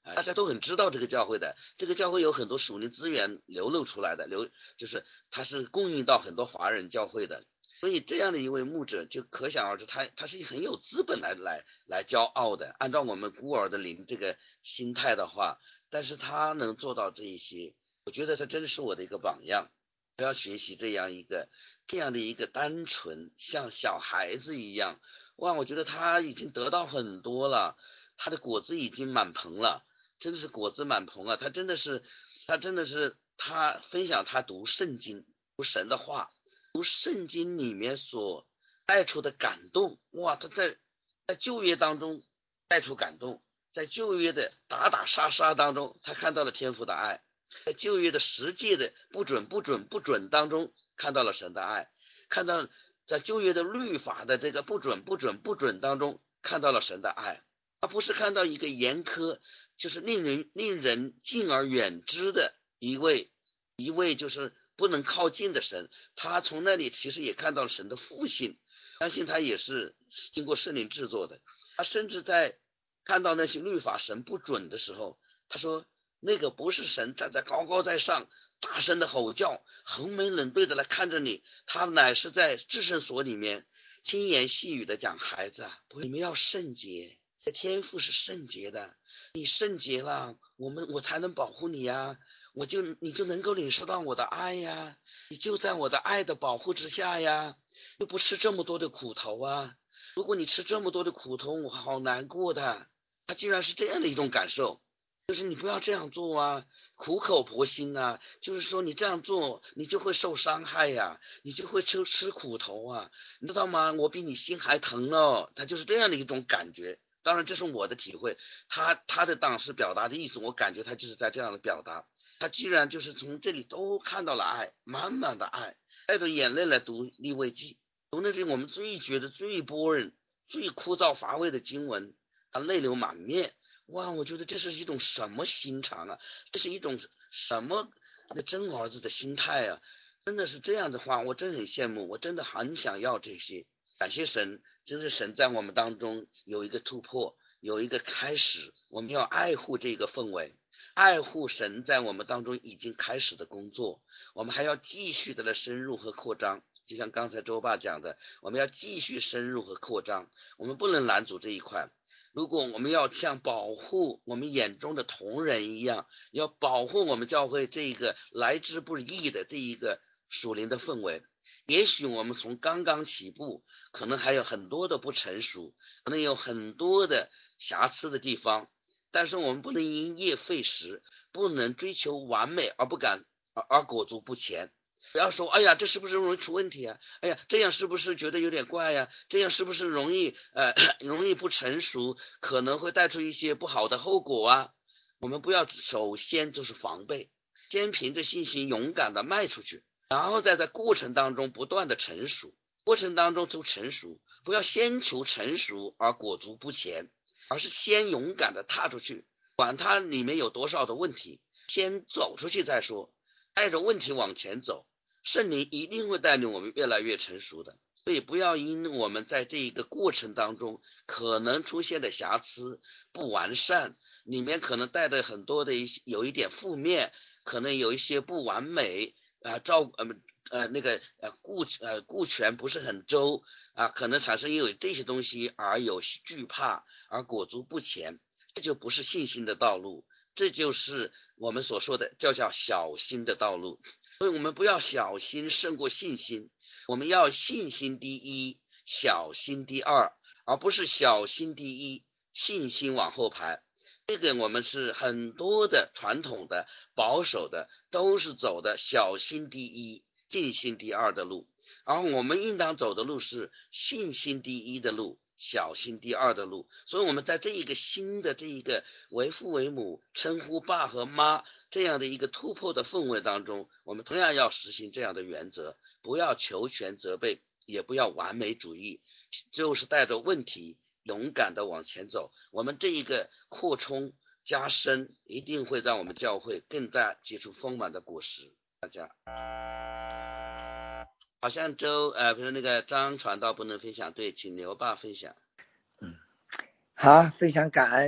啊，大家都很知道这个教会的，这个教会有很多属灵资源流露出来的，流就是它是供应到很多华人教会的，所以这样的一位牧者就可想而知，他他是很有资本来来来骄傲的。按照我们孤儿的灵这个心态的话，但是他能做到这一些，我觉得他真的是我的一个榜样。不要学习这样一个这样的一个单纯像小孩子一样，哇，我觉得他已经得到很多了，他的果子已经满棚了，真的是果子满棚了。他真的是他真的是他分享他读圣经读神的话，读圣经里面所带出的感动，哇，他在在旧约当中带出感动，在旧约的打打杀杀当中他看到了天父的爱，在旧约的十诫的不准不准不准当中看到了神的爱，看到在旧约的律法的这个不准不准不准当中看到了神的爱。他不是看到一个严苛就是令人令人敬而远之的一位一位就是不能靠近的神，他从那里其实也看到了神的父性，相信他也是经过圣灵制作的。他甚至在看到那些律法神不准的时候，他说那个不是神站在高高在上大声的吼叫横眉冷对的来看着你，他乃是在至圣所里面轻言细语的讲，孩子啊，你们要圣洁，天父是圣洁的，你圣洁了，我们我才能保护你呀，我就你就能够领受到我的爱呀，你就在我的爱的保护之下呀，又不吃这么多的苦头啊，如果你吃这么多的苦头，我好难过的。他居然是这样的一种感受，就是你不要这样做啊，苦口婆心啊，就是说你这样做你就会受伤害呀，你就会吃吃苦头啊，你知道吗？我比你心还疼了，他就是这样的一种感觉。当然这是我的体会，他他的当时表达的意思，我感觉他就是在这样的表达，他居然就是从这里都看到了爱，满满的爱，带着眼泪来读利未记，读那些我们最觉得最 boring 最枯燥乏味的经文，他泪流满面。哇，我觉得这是一种什么心肠啊，这是一种什么那真儿子的心态啊，真的是这样的话，我真很羡慕，我真的很想要这些。感谢神，真是神在我们当中有一个突破，有一个开始，我们要爱护这个氛围，爱护神在我们当中已经开始的工作，我们还要继续的来深入和扩张，就像刚才周爸讲的，我们要继续深入和扩张，我们不能拦阻这一块。如果我们要像保护我们眼中的同人一样，要保护我们教会这一个来之不易的这一个属灵的氛围，也许我们从刚刚起步，可能还有很多的不成熟，可能有很多的瑕疵的地方，但是我们不能因噎废食，不能追求完美而不敢而而裹足不前。不要说哎呀这是不是容易出问题啊，哎呀这样是不是觉得有点怪呀、啊、这样是不是容易呃容易不成熟，可能会带出一些不好的后果啊。我们不要首先就是防备，先凭着信心勇敢的迈出去，然后再在过程当中不断的成熟，过程当中就成熟，不要先求成熟而裹足不前，而是先勇敢的踏出去，管它里面有多少的问题，先走出去再说，带着问题往前走，圣灵一定会带领我们越来越成熟的。所以不要因我们在这一个过程当中可能出现的瑕疵不完善，里面可能带着很多的一些有一点负面，可能有一些不完美啊，照呃呃那个呃顾呃顾全不是很周啊，可能产生因为这些东西而有惧怕而裹足不前，这就不是信心的道路，这就是我们所说的叫叫小心的道路。所以我们不要小心胜过信心，我们要信心第一，小心第二，而不是小心第一，信心往后排。这个我们是很多的传统的保守的都是走的小心第一，信心第二的路，而我们应当走的路是信心第一的路，小心第二的路。所以我们在这一个新的这一个为父为母称呼爸和妈这样的一个突破的氛围当中，我们同样要实行这样的原则，不要求全责备，也不要完美主义，就是带着问题勇敢的往前走。我们这一个扩充加深一定会让我们教会更加结出丰满的果实。大家好像周呃不是那个张传道不能分享，对，请牛爸分享。 嗯，好，非常感恩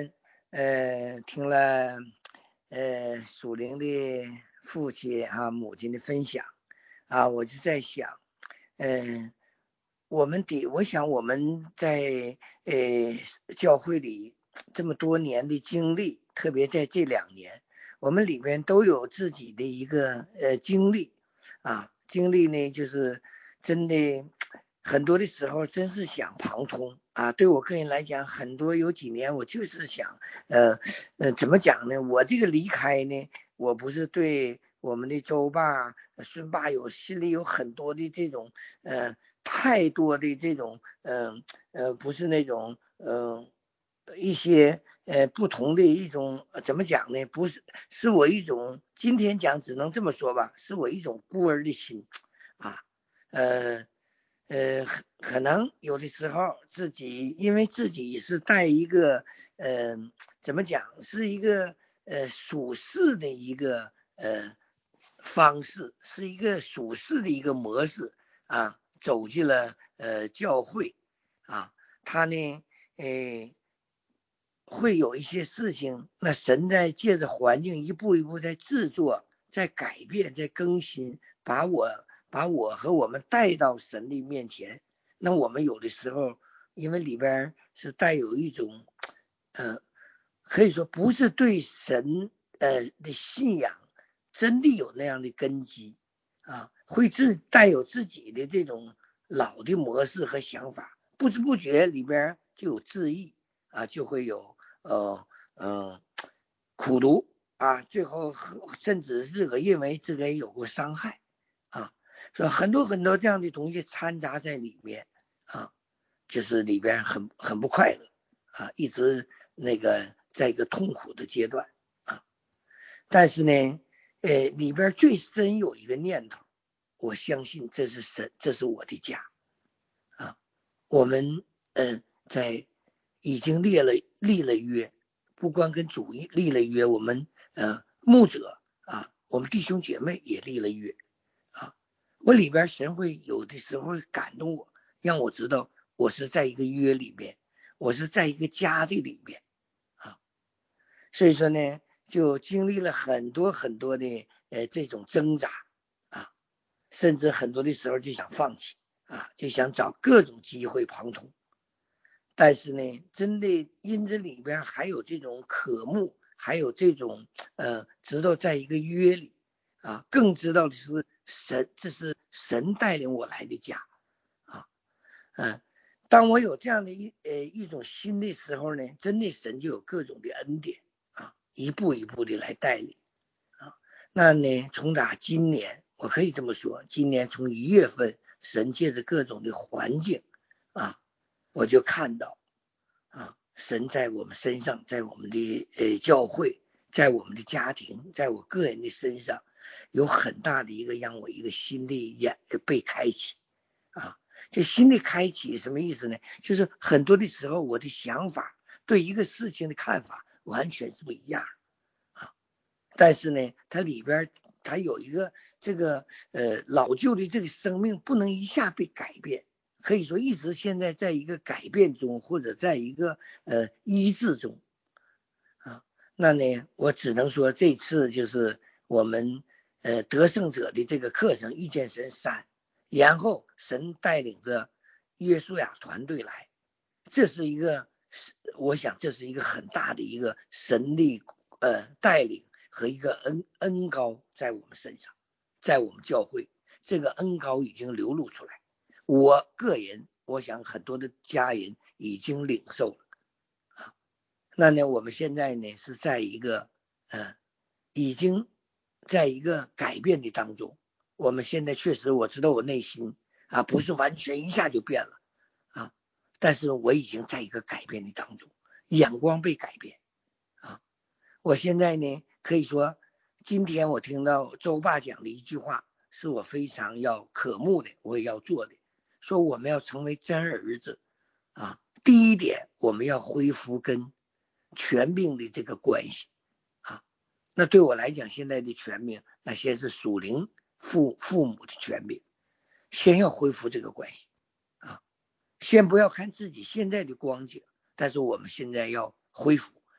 呃听了呃属灵的父亲啊母亲的分享啊，我就在想，嗯、呃，我们得，我想我们在呃教会里这么多年的经历，特别在这两年，我们里边都有自己的一个呃经历啊，经历呢就是真的很多的时候真是想旁通啊。对我个人来讲，很多有几年我就是想呃呃怎么讲呢？我这个离开呢，我不是对我们的周爸、孙爸有心里有很多的这种呃太多的这种嗯 呃, 呃不是那种嗯、呃、一些呃不同的一种怎么讲呢？不是是我一种今天讲只能这么说吧，是我一种孤儿的心啊。呃呃可能有的时候自己因为自己是带一个呃怎么讲是一个呃属世的一个呃方式，是一个属世的一个模式啊，走进了呃教会啊，他呢呃会有一些事情，那神在借着环境一步一步在制作，在改变，在更新，把我把我和我们带到神的面前。那我们有的时候因为里边是带有一种呃可以说不是对神呃的信仰真的有那样的根基啊，会自带有自己的这种老的模式和想法，不知不觉里边就有质疑啊，就会有呃呃苦读啊，最后甚至自个认为自个有过伤害啊，所以很多很多这样的东西掺杂在里面啊，就是里边很很不快乐啊，一直那个在一个痛苦的阶段啊。但是呢呃里边最深有一个念头，我相信这是神，这是我的家啊。我们嗯、呃、在已经立了立了约，不光跟主立了约，我们呃牧者啊，我们弟兄姐妹也立了约啊。我里边神会有的时候会感动我，让我知道我是在一个约里面，我是在一个家的里面啊。所以说呢，就经历了很多很多的呃这种挣扎啊，甚至很多的时候就想放弃啊，就想找各种机会旁通。但是呢，真的因这里边还有这种渴慕，还有这种呃，知道在一个约里啊，更知道的是神，这是神带领我来的家啊，嗯，当我有这样的一呃一种心的时候呢，真的神就有各种的恩典啊，一步一步的来带领啊。那呢，从打今年，我可以这么说，今年从一月份，神借着各种的环境啊。我就看到啊，神在我们身上，在我们的呃教会，在我们的家庭，在我个人的身上，有很大的一个让我一个新的眼被开启啊。这新的开启什么意思呢？就是很多的时候我的想法对一个事情的看法完全是不一样啊。但是呢，它里边它有一个这个呃老旧的这个生命不能一下被改变。可以说一直现在在一个改变中，或者在一个呃医治中啊。那呢，我只能说这次就是我们呃得胜者的这个课程遇见神三，然后神带领着约书亚团队来，这是一个我想这是一个很大的一个神力呃带领和一个恩恩膏在我们身上，在我们教会这个恩膏已经流露出来。我个人我想很多的家人已经领受了啊。那呢我们现在呢是在一个呃已经在一个改变的当中。我们现在确实我知道我内心啊不是完全一下就变了啊，但是我已经在一个改变的当中，眼光被改变啊。我现在呢可以说今天我听到周爸讲的一句话是我非常要渴慕的，我也要做的，说我们要成为真儿子啊。第一点，我们要恢复跟权柄的这个关系啊。那对我来讲，现在的权柄那些是属灵父父母的权柄，先要恢复这个关系啊。先不要看自己现在的光景，但是我们现在要恢复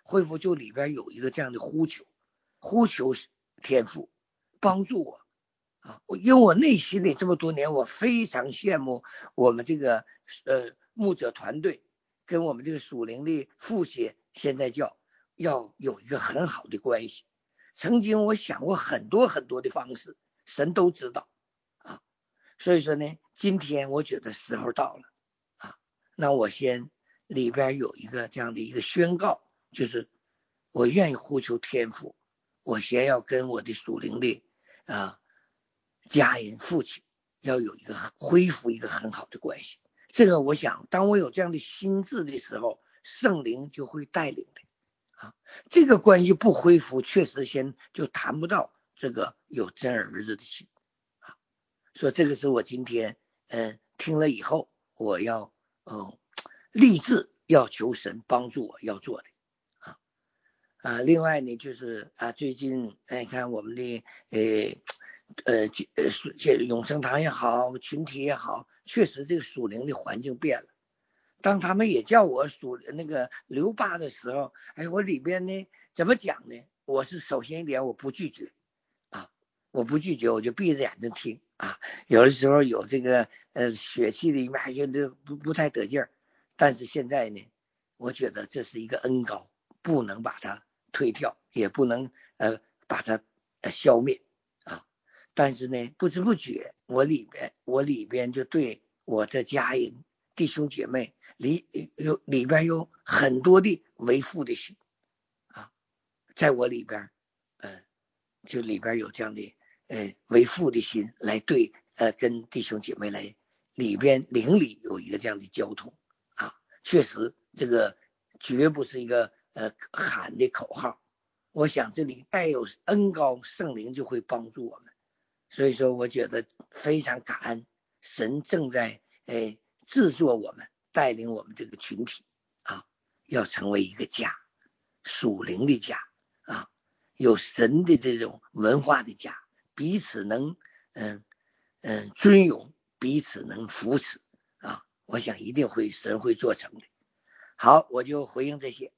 恢复就里边有一个这样的呼求，呼求天父帮助我啊！因为我内心里这么多年，我非常羡慕我们这个呃牧者团队跟我们这个属灵的父系现在教要有一个很好的关系。曾经我想过很多很多的方式，神都知道啊。所以说呢，今天我觉得时候到了啊，那我先里边有一个这样的一个宣告，就是我愿意呼求天父，我先要跟我的属灵的啊家人父亲要有一个恢复一个很好的关系。这个我想当我有这样的心智的时候，圣灵就会带领的啊。这个关系不恢复，确实先就谈不到这个有真儿子的心啊。所以这个是我今天嗯、呃、听了以后，我要嗯立志要求神帮助我要做的啊啊。另外呢，就是啊最近哎看我们的呃呃呃这永生堂也好，群体也好，确实这个属灵的环境变了。当他们也叫我属那个刘爸的时候，哎，我里边呢怎么讲呢？我是首先一点我不拒绝啊，我不拒绝，我就闭着眼睛听啊。有的时候有这个呃血气里面有的不不太得劲儿，但是现在呢，我觉得这是一个恩膏，不能把它推掉，也不能呃把它呃消灭啊。但是呢，不知不觉我里边我里边就对我的家人弟兄姐妹里有里边有很多的为父的心啊，在我里边呃就里边有这样的呃为父的心来对呃跟弟兄姐妹来里边灵里有一个这样的交通啊。确实这个绝不是一个呃喊的口号，我想这里带有恩膏，圣灵就会帮助我们。所以说我觉得非常感恩神正在呃制作我们，带领我们这个群体啊，要成为一个家，属灵的家啊，有神的这种文化的家，彼此能嗯嗯尊荣，彼此能扶持啊，我想一定会神会做成的。好，我就回应这些。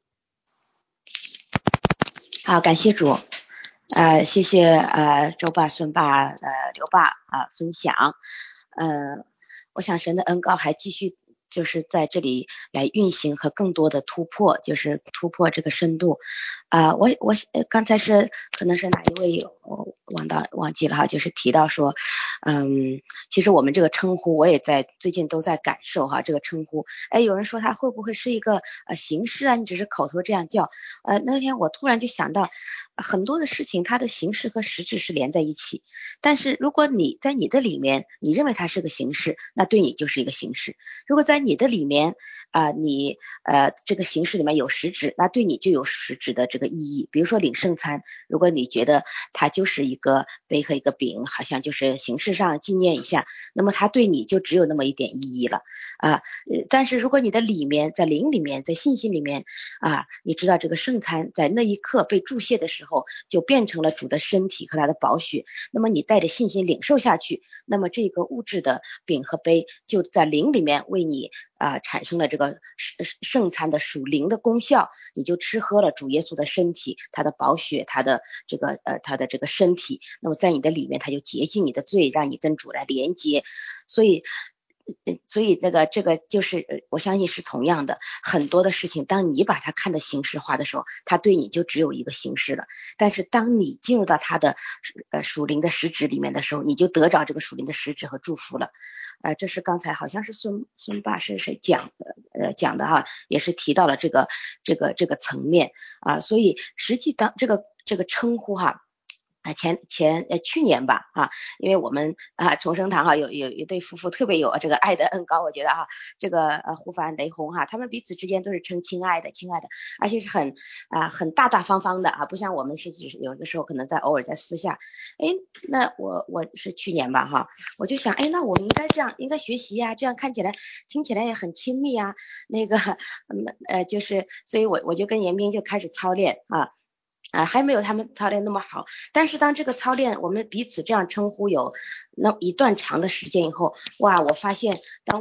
好，感谢主，呃，谢谢呃周爸、孙爸、呃刘爸啊、呃、分享，呃，我想神的恩膏还继续就是在这里来运行和更多的突破，就是突破这个深度啊、呃。我我刚才是可能是哪一位我忘到忘记了哈，就是提到说，嗯，其实我们这个称呼我也在最近都在感受哈，这个称呼，哎，有人说他会不会是一个呃形式啊？你只是口头这样叫，呃，那天我突然就想到，很多的事情它的形式和实质是连在一起，但是如果你在你的里面，你认为它是个形式，那对你就是一个形式；如果在你的里面啊、呃，你呃这个形式里面有实质，那对你就有实质的这个意义。比如说领圣餐，如果你觉得它就是一个杯和一个饼，好像就是形式上纪念一下，那么它对你就只有那么一点意义了啊。但是如果你的里面在灵里面，在信心里面啊，你知道这个圣餐在那一刻被注谢的时候，就变成了主的身体和他的宝血，那么你带着信心领受下去，那么这个物质的饼和杯就在灵里面为你啊、呃、产生了这个圣餐的属灵的功效，你就吃喝了主耶稣的身体，他的宝血，他的这个呃他的这个身体，那么在你的里面他就洁净你的罪，让你跟主来连接。所以所以那个这个就是我相信是同样的，很多的事情当你把它看得形式化的时候，它对你就只有一个形式了，但是当你进入到它的呃属灵的实质里面的时候，你就得着这个属灵的实质和祝福了。呃，这是刚才好像是孙孙爸是谁讲的呃讲的哈，也是提到了这个这个这个层面啊，所以实际当这个这个称呼哈。啊，前前呃去年吧啊，因为我们啊重生堂哈有有一对夫妇特别有这个爱的恩膏，我觉得啊这个呃胡凡雷红哈，他们彼此之间都是称亲爱的亲爱的，而且是很啊很大大方方的啊，不像我们是只是有的时候可能在偶尔在私下，哎，那我我是去年吧哈，我就想哎那我们应该这样应该学习呀、啊，这样看起来听起来也很亲密啊，那个嗯呃就是所以我我就跟严斌就开始操练啊。啊，还没有他们操练那么好，但是当这个操练我们彼此这样称呼有那一段长的时间以后，哇，我发现当我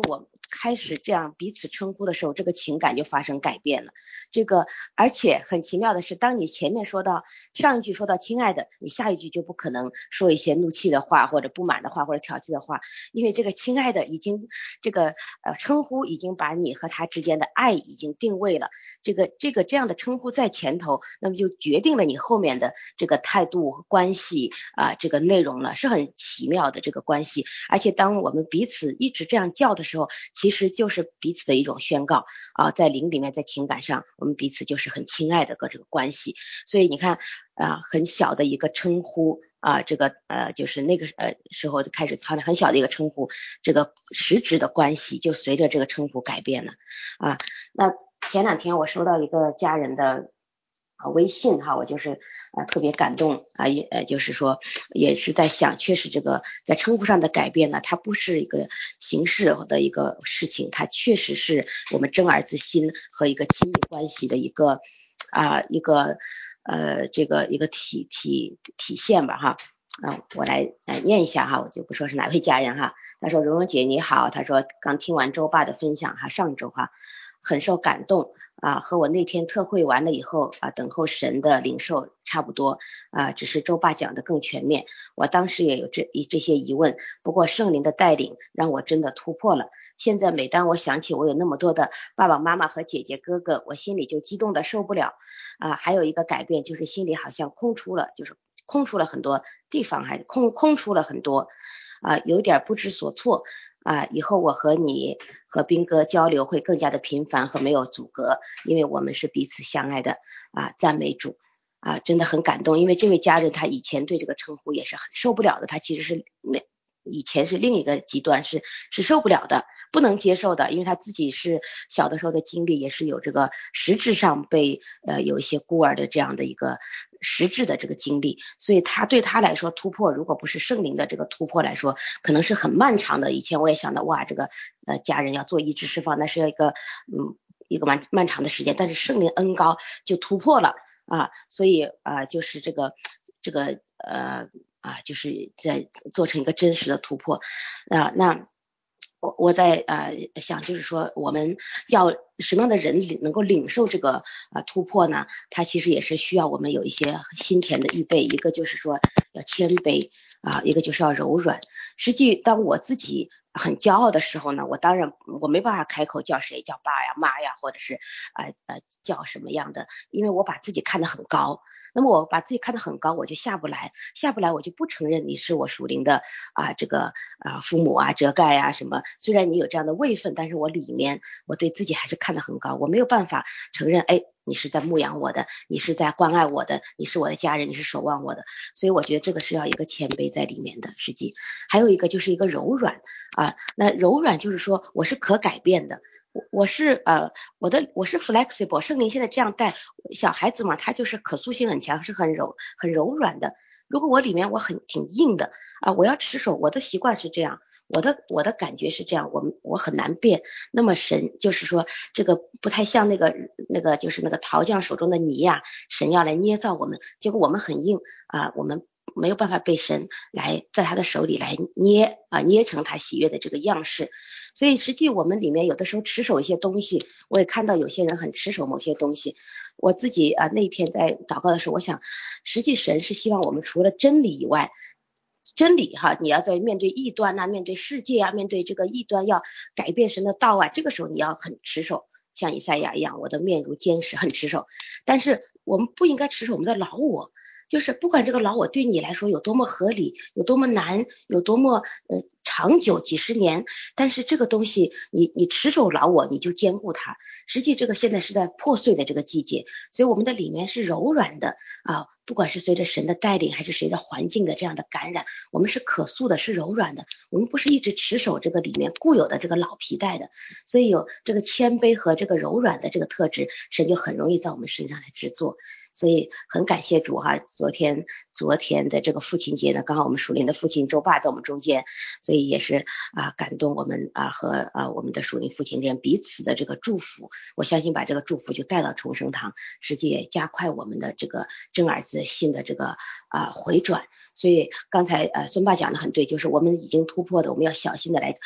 开始这样彼此称呼的时候，这个情感就发生改变了。这个而且很奇妙的是，当你前面说到上一句说到亲爱的，你下一句就不可能说一些怒气的话或者不满的话或者挑剔的话，因为这个亲爱的已经这个呃称呼已经把你和他之间的爱已经定位了，这个这个这样的称呼在前头，那么就决定了你后面的这个态度关系啊、呃、这个内容了，是很奇妙的这个关系。而且当我们彼此一直这样叫的时候，其实就是彼此的一种宣告啊，在灵里面在情感上我们彼此就是很亲爱的个这个关系。所以你看啊，很小的一个称呼啊，这个呃就是那个呃时候就开始操练很小的一个称呼，这个实质的关系就随着这个称呼改变了啊。那前两天我收到一个家人的啊微信哈，我就是呃特别感动啊，也呃就是说也是在想，确实这个在称呼上的改变呢，它不是一个形式的一个事情，它确实是我们真儿子心和一个亲密关系的一个啊一个呃这个一个体体体现吧哈。啊，我来呃念一下哈，我就不说是哪位家人哈。他说：蓉蓉姐你好，他说刚听完周爸的分享哈，上周哈很受感动啊，和我那天特会完了以后啊，等候神的领受差不多啊，只是周爸讲的更全面。我当时也有这这些疑问，不过圣灵的带领让我真的突破了。现在每当我想起我有那么多的爸爸妈妈和姐姐哥哥，我心里就激动的受不了啊。还有一个改变就是心里好像空出了，就是空出了很多地方，还空空出了很多啊，有点不知所措啊。以后我和你和斌哥交流会更加的频繁和没有阻隔，因为我们是彼此相爱的啊。赞美主啊，真的很感动，因为这位家人他以前对这个称呼也是很受不了的，他其实是那以前是另一个极端，是是受不了的，不能接受的，因为他自己是小的时候的经历也是有这个实质上被呃有一些孤儿的这样的一个实质的这个经历，所以他对他来说突破，如果不是圣灵的这个突破来说，可能是很漫长的。以前我也想到哇，这个呃家人要做医治释放，那是一个嗯一个漫漫长的时间，但是圣灵恩膏就突破了啊，所以啊、呃、就是这个这个呃啊就是在做成一个真实的突破啊。那我我在呃想，就是说我们要什么样的人领能够领受这个啊、呃、突破呢？它其实也是需要我们有一些心田的预备，一个就是说要谦卑啊、呃，一个就是要柔软。实际当我自己很骄傲的时候呢，我当然我没办法开口叫谁叫爸呀妈呀，或者是呃呃叫什么样的，因为我把自己看得很高。那么我把自己看得很高，我就下不来，下不来我就不承认你是我属灵的啊这个啊父母啊遮盖啊什么。虽然你有这样的位分，但是我里面我对自己还是看得很高，我没有办法承认，哎，你是在牧养我的，你是在关爱我的，你是我的家人，你是守望我的。所以我觉得这个是要一个谦卑在里面的。实际还有一个就是一个柔软啊，那柔软就是说我是可改变的。我是呃我的我是 flexible， 圣灵现在这样带小孩子嘛，他就是可塑性很强，是很柔很柔软的。如果我里面我很挺硬的啊，我要持守，我的习惯是这样，我的我的感觉是这样，我我很难变。那么神就是说这个不太像那个那个就是那个陶匠手中的泥呀、啊，神要来捏造我们，结果我们很硬啊，我们没有办法被神来在他的手里来捏啊，捏成他喜悦的这个样式。所以实际我们里面有的时候持守一些东西，我也看到有些人很持守某些东西。我自己啊那天在祷告的时候，我想实际神是希望我们除了真理以外，真理哈，你要在面对异端啊，面对世界啊，面对这个异端要改变神的道啊，这个时候你要很持守，像以赛亚一样，我的面如坚石，很持守。但是我们不应该持守我们的老我，就是不管这个老我对你来说有多么合理，有多么难，有多么呃长久几十年，但是这个东西你你持守老我，你就坚固它。实际这个现在是在破碎的这个季节，所以我们的里面是柔软的啊，不管是随着神的带领还是随着环境的这样的感染，我们是可塑的，是柔软的，我们不是一直持守这个里面固有的这个老皮带的。所以有这个谦卑和这个柔软的这个特质，神就很容易在我们身上来制作。所以很感谢主哈，昨天昨天的这个父亲节呢，刚好我们属灵的父亲周爸在我们中间，所以也是啊感动我们啊和啊我们的属灵父亲这样彼此的这个祝福，我相信把这个祝福就带到重生堂，实际也加快我们的这个真儿子心的这个啊回转。所以刚才呃孙爸讲的很对，就是我们已经突破的，我们要小心的来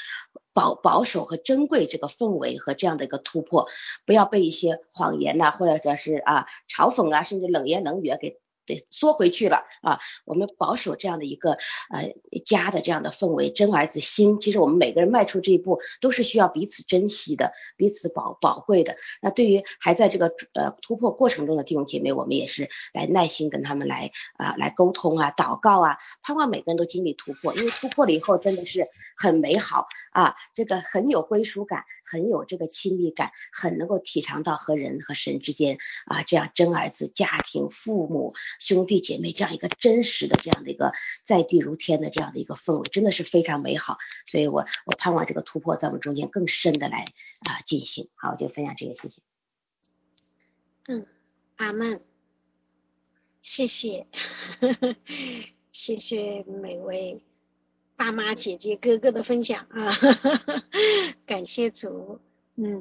保保守和珍贵这个氛围和这样的一个突破，不要被一些谎言呐、啊，或者说是啊嘲讽啊，甚至冷言冷语给得缩回去了啊！我们保守这样的一个呃家的这样的氛围，真儿子心。其实我们每个人迈出这一步，都是需要彼此珍惜的，彼此宝宝贵的。那对于还在这个呃突破过程中的弟兄姐妹，我们也是来耐心跟他们来啊、呃、来沟通啊，祷告啊，盼望每个人都经历突破，因为突破了以后真的是很美好啊，这个很有归属感，很有这个亲密感，很能够体尝到和人和神之间啊这样真儿子家庭父母兄弟姐妹这样一个真实的这样的一个在地如天的这样的一个氛围，真的是非常美好。所以我我盼望这个突破在我们中间更深的来啊、呃、进行。好，我就分享这个，谢谢。 嗯，阿们，谢谢，谢谢每位爸妈姐姐哥哥的分享啊，感谢主，嗯。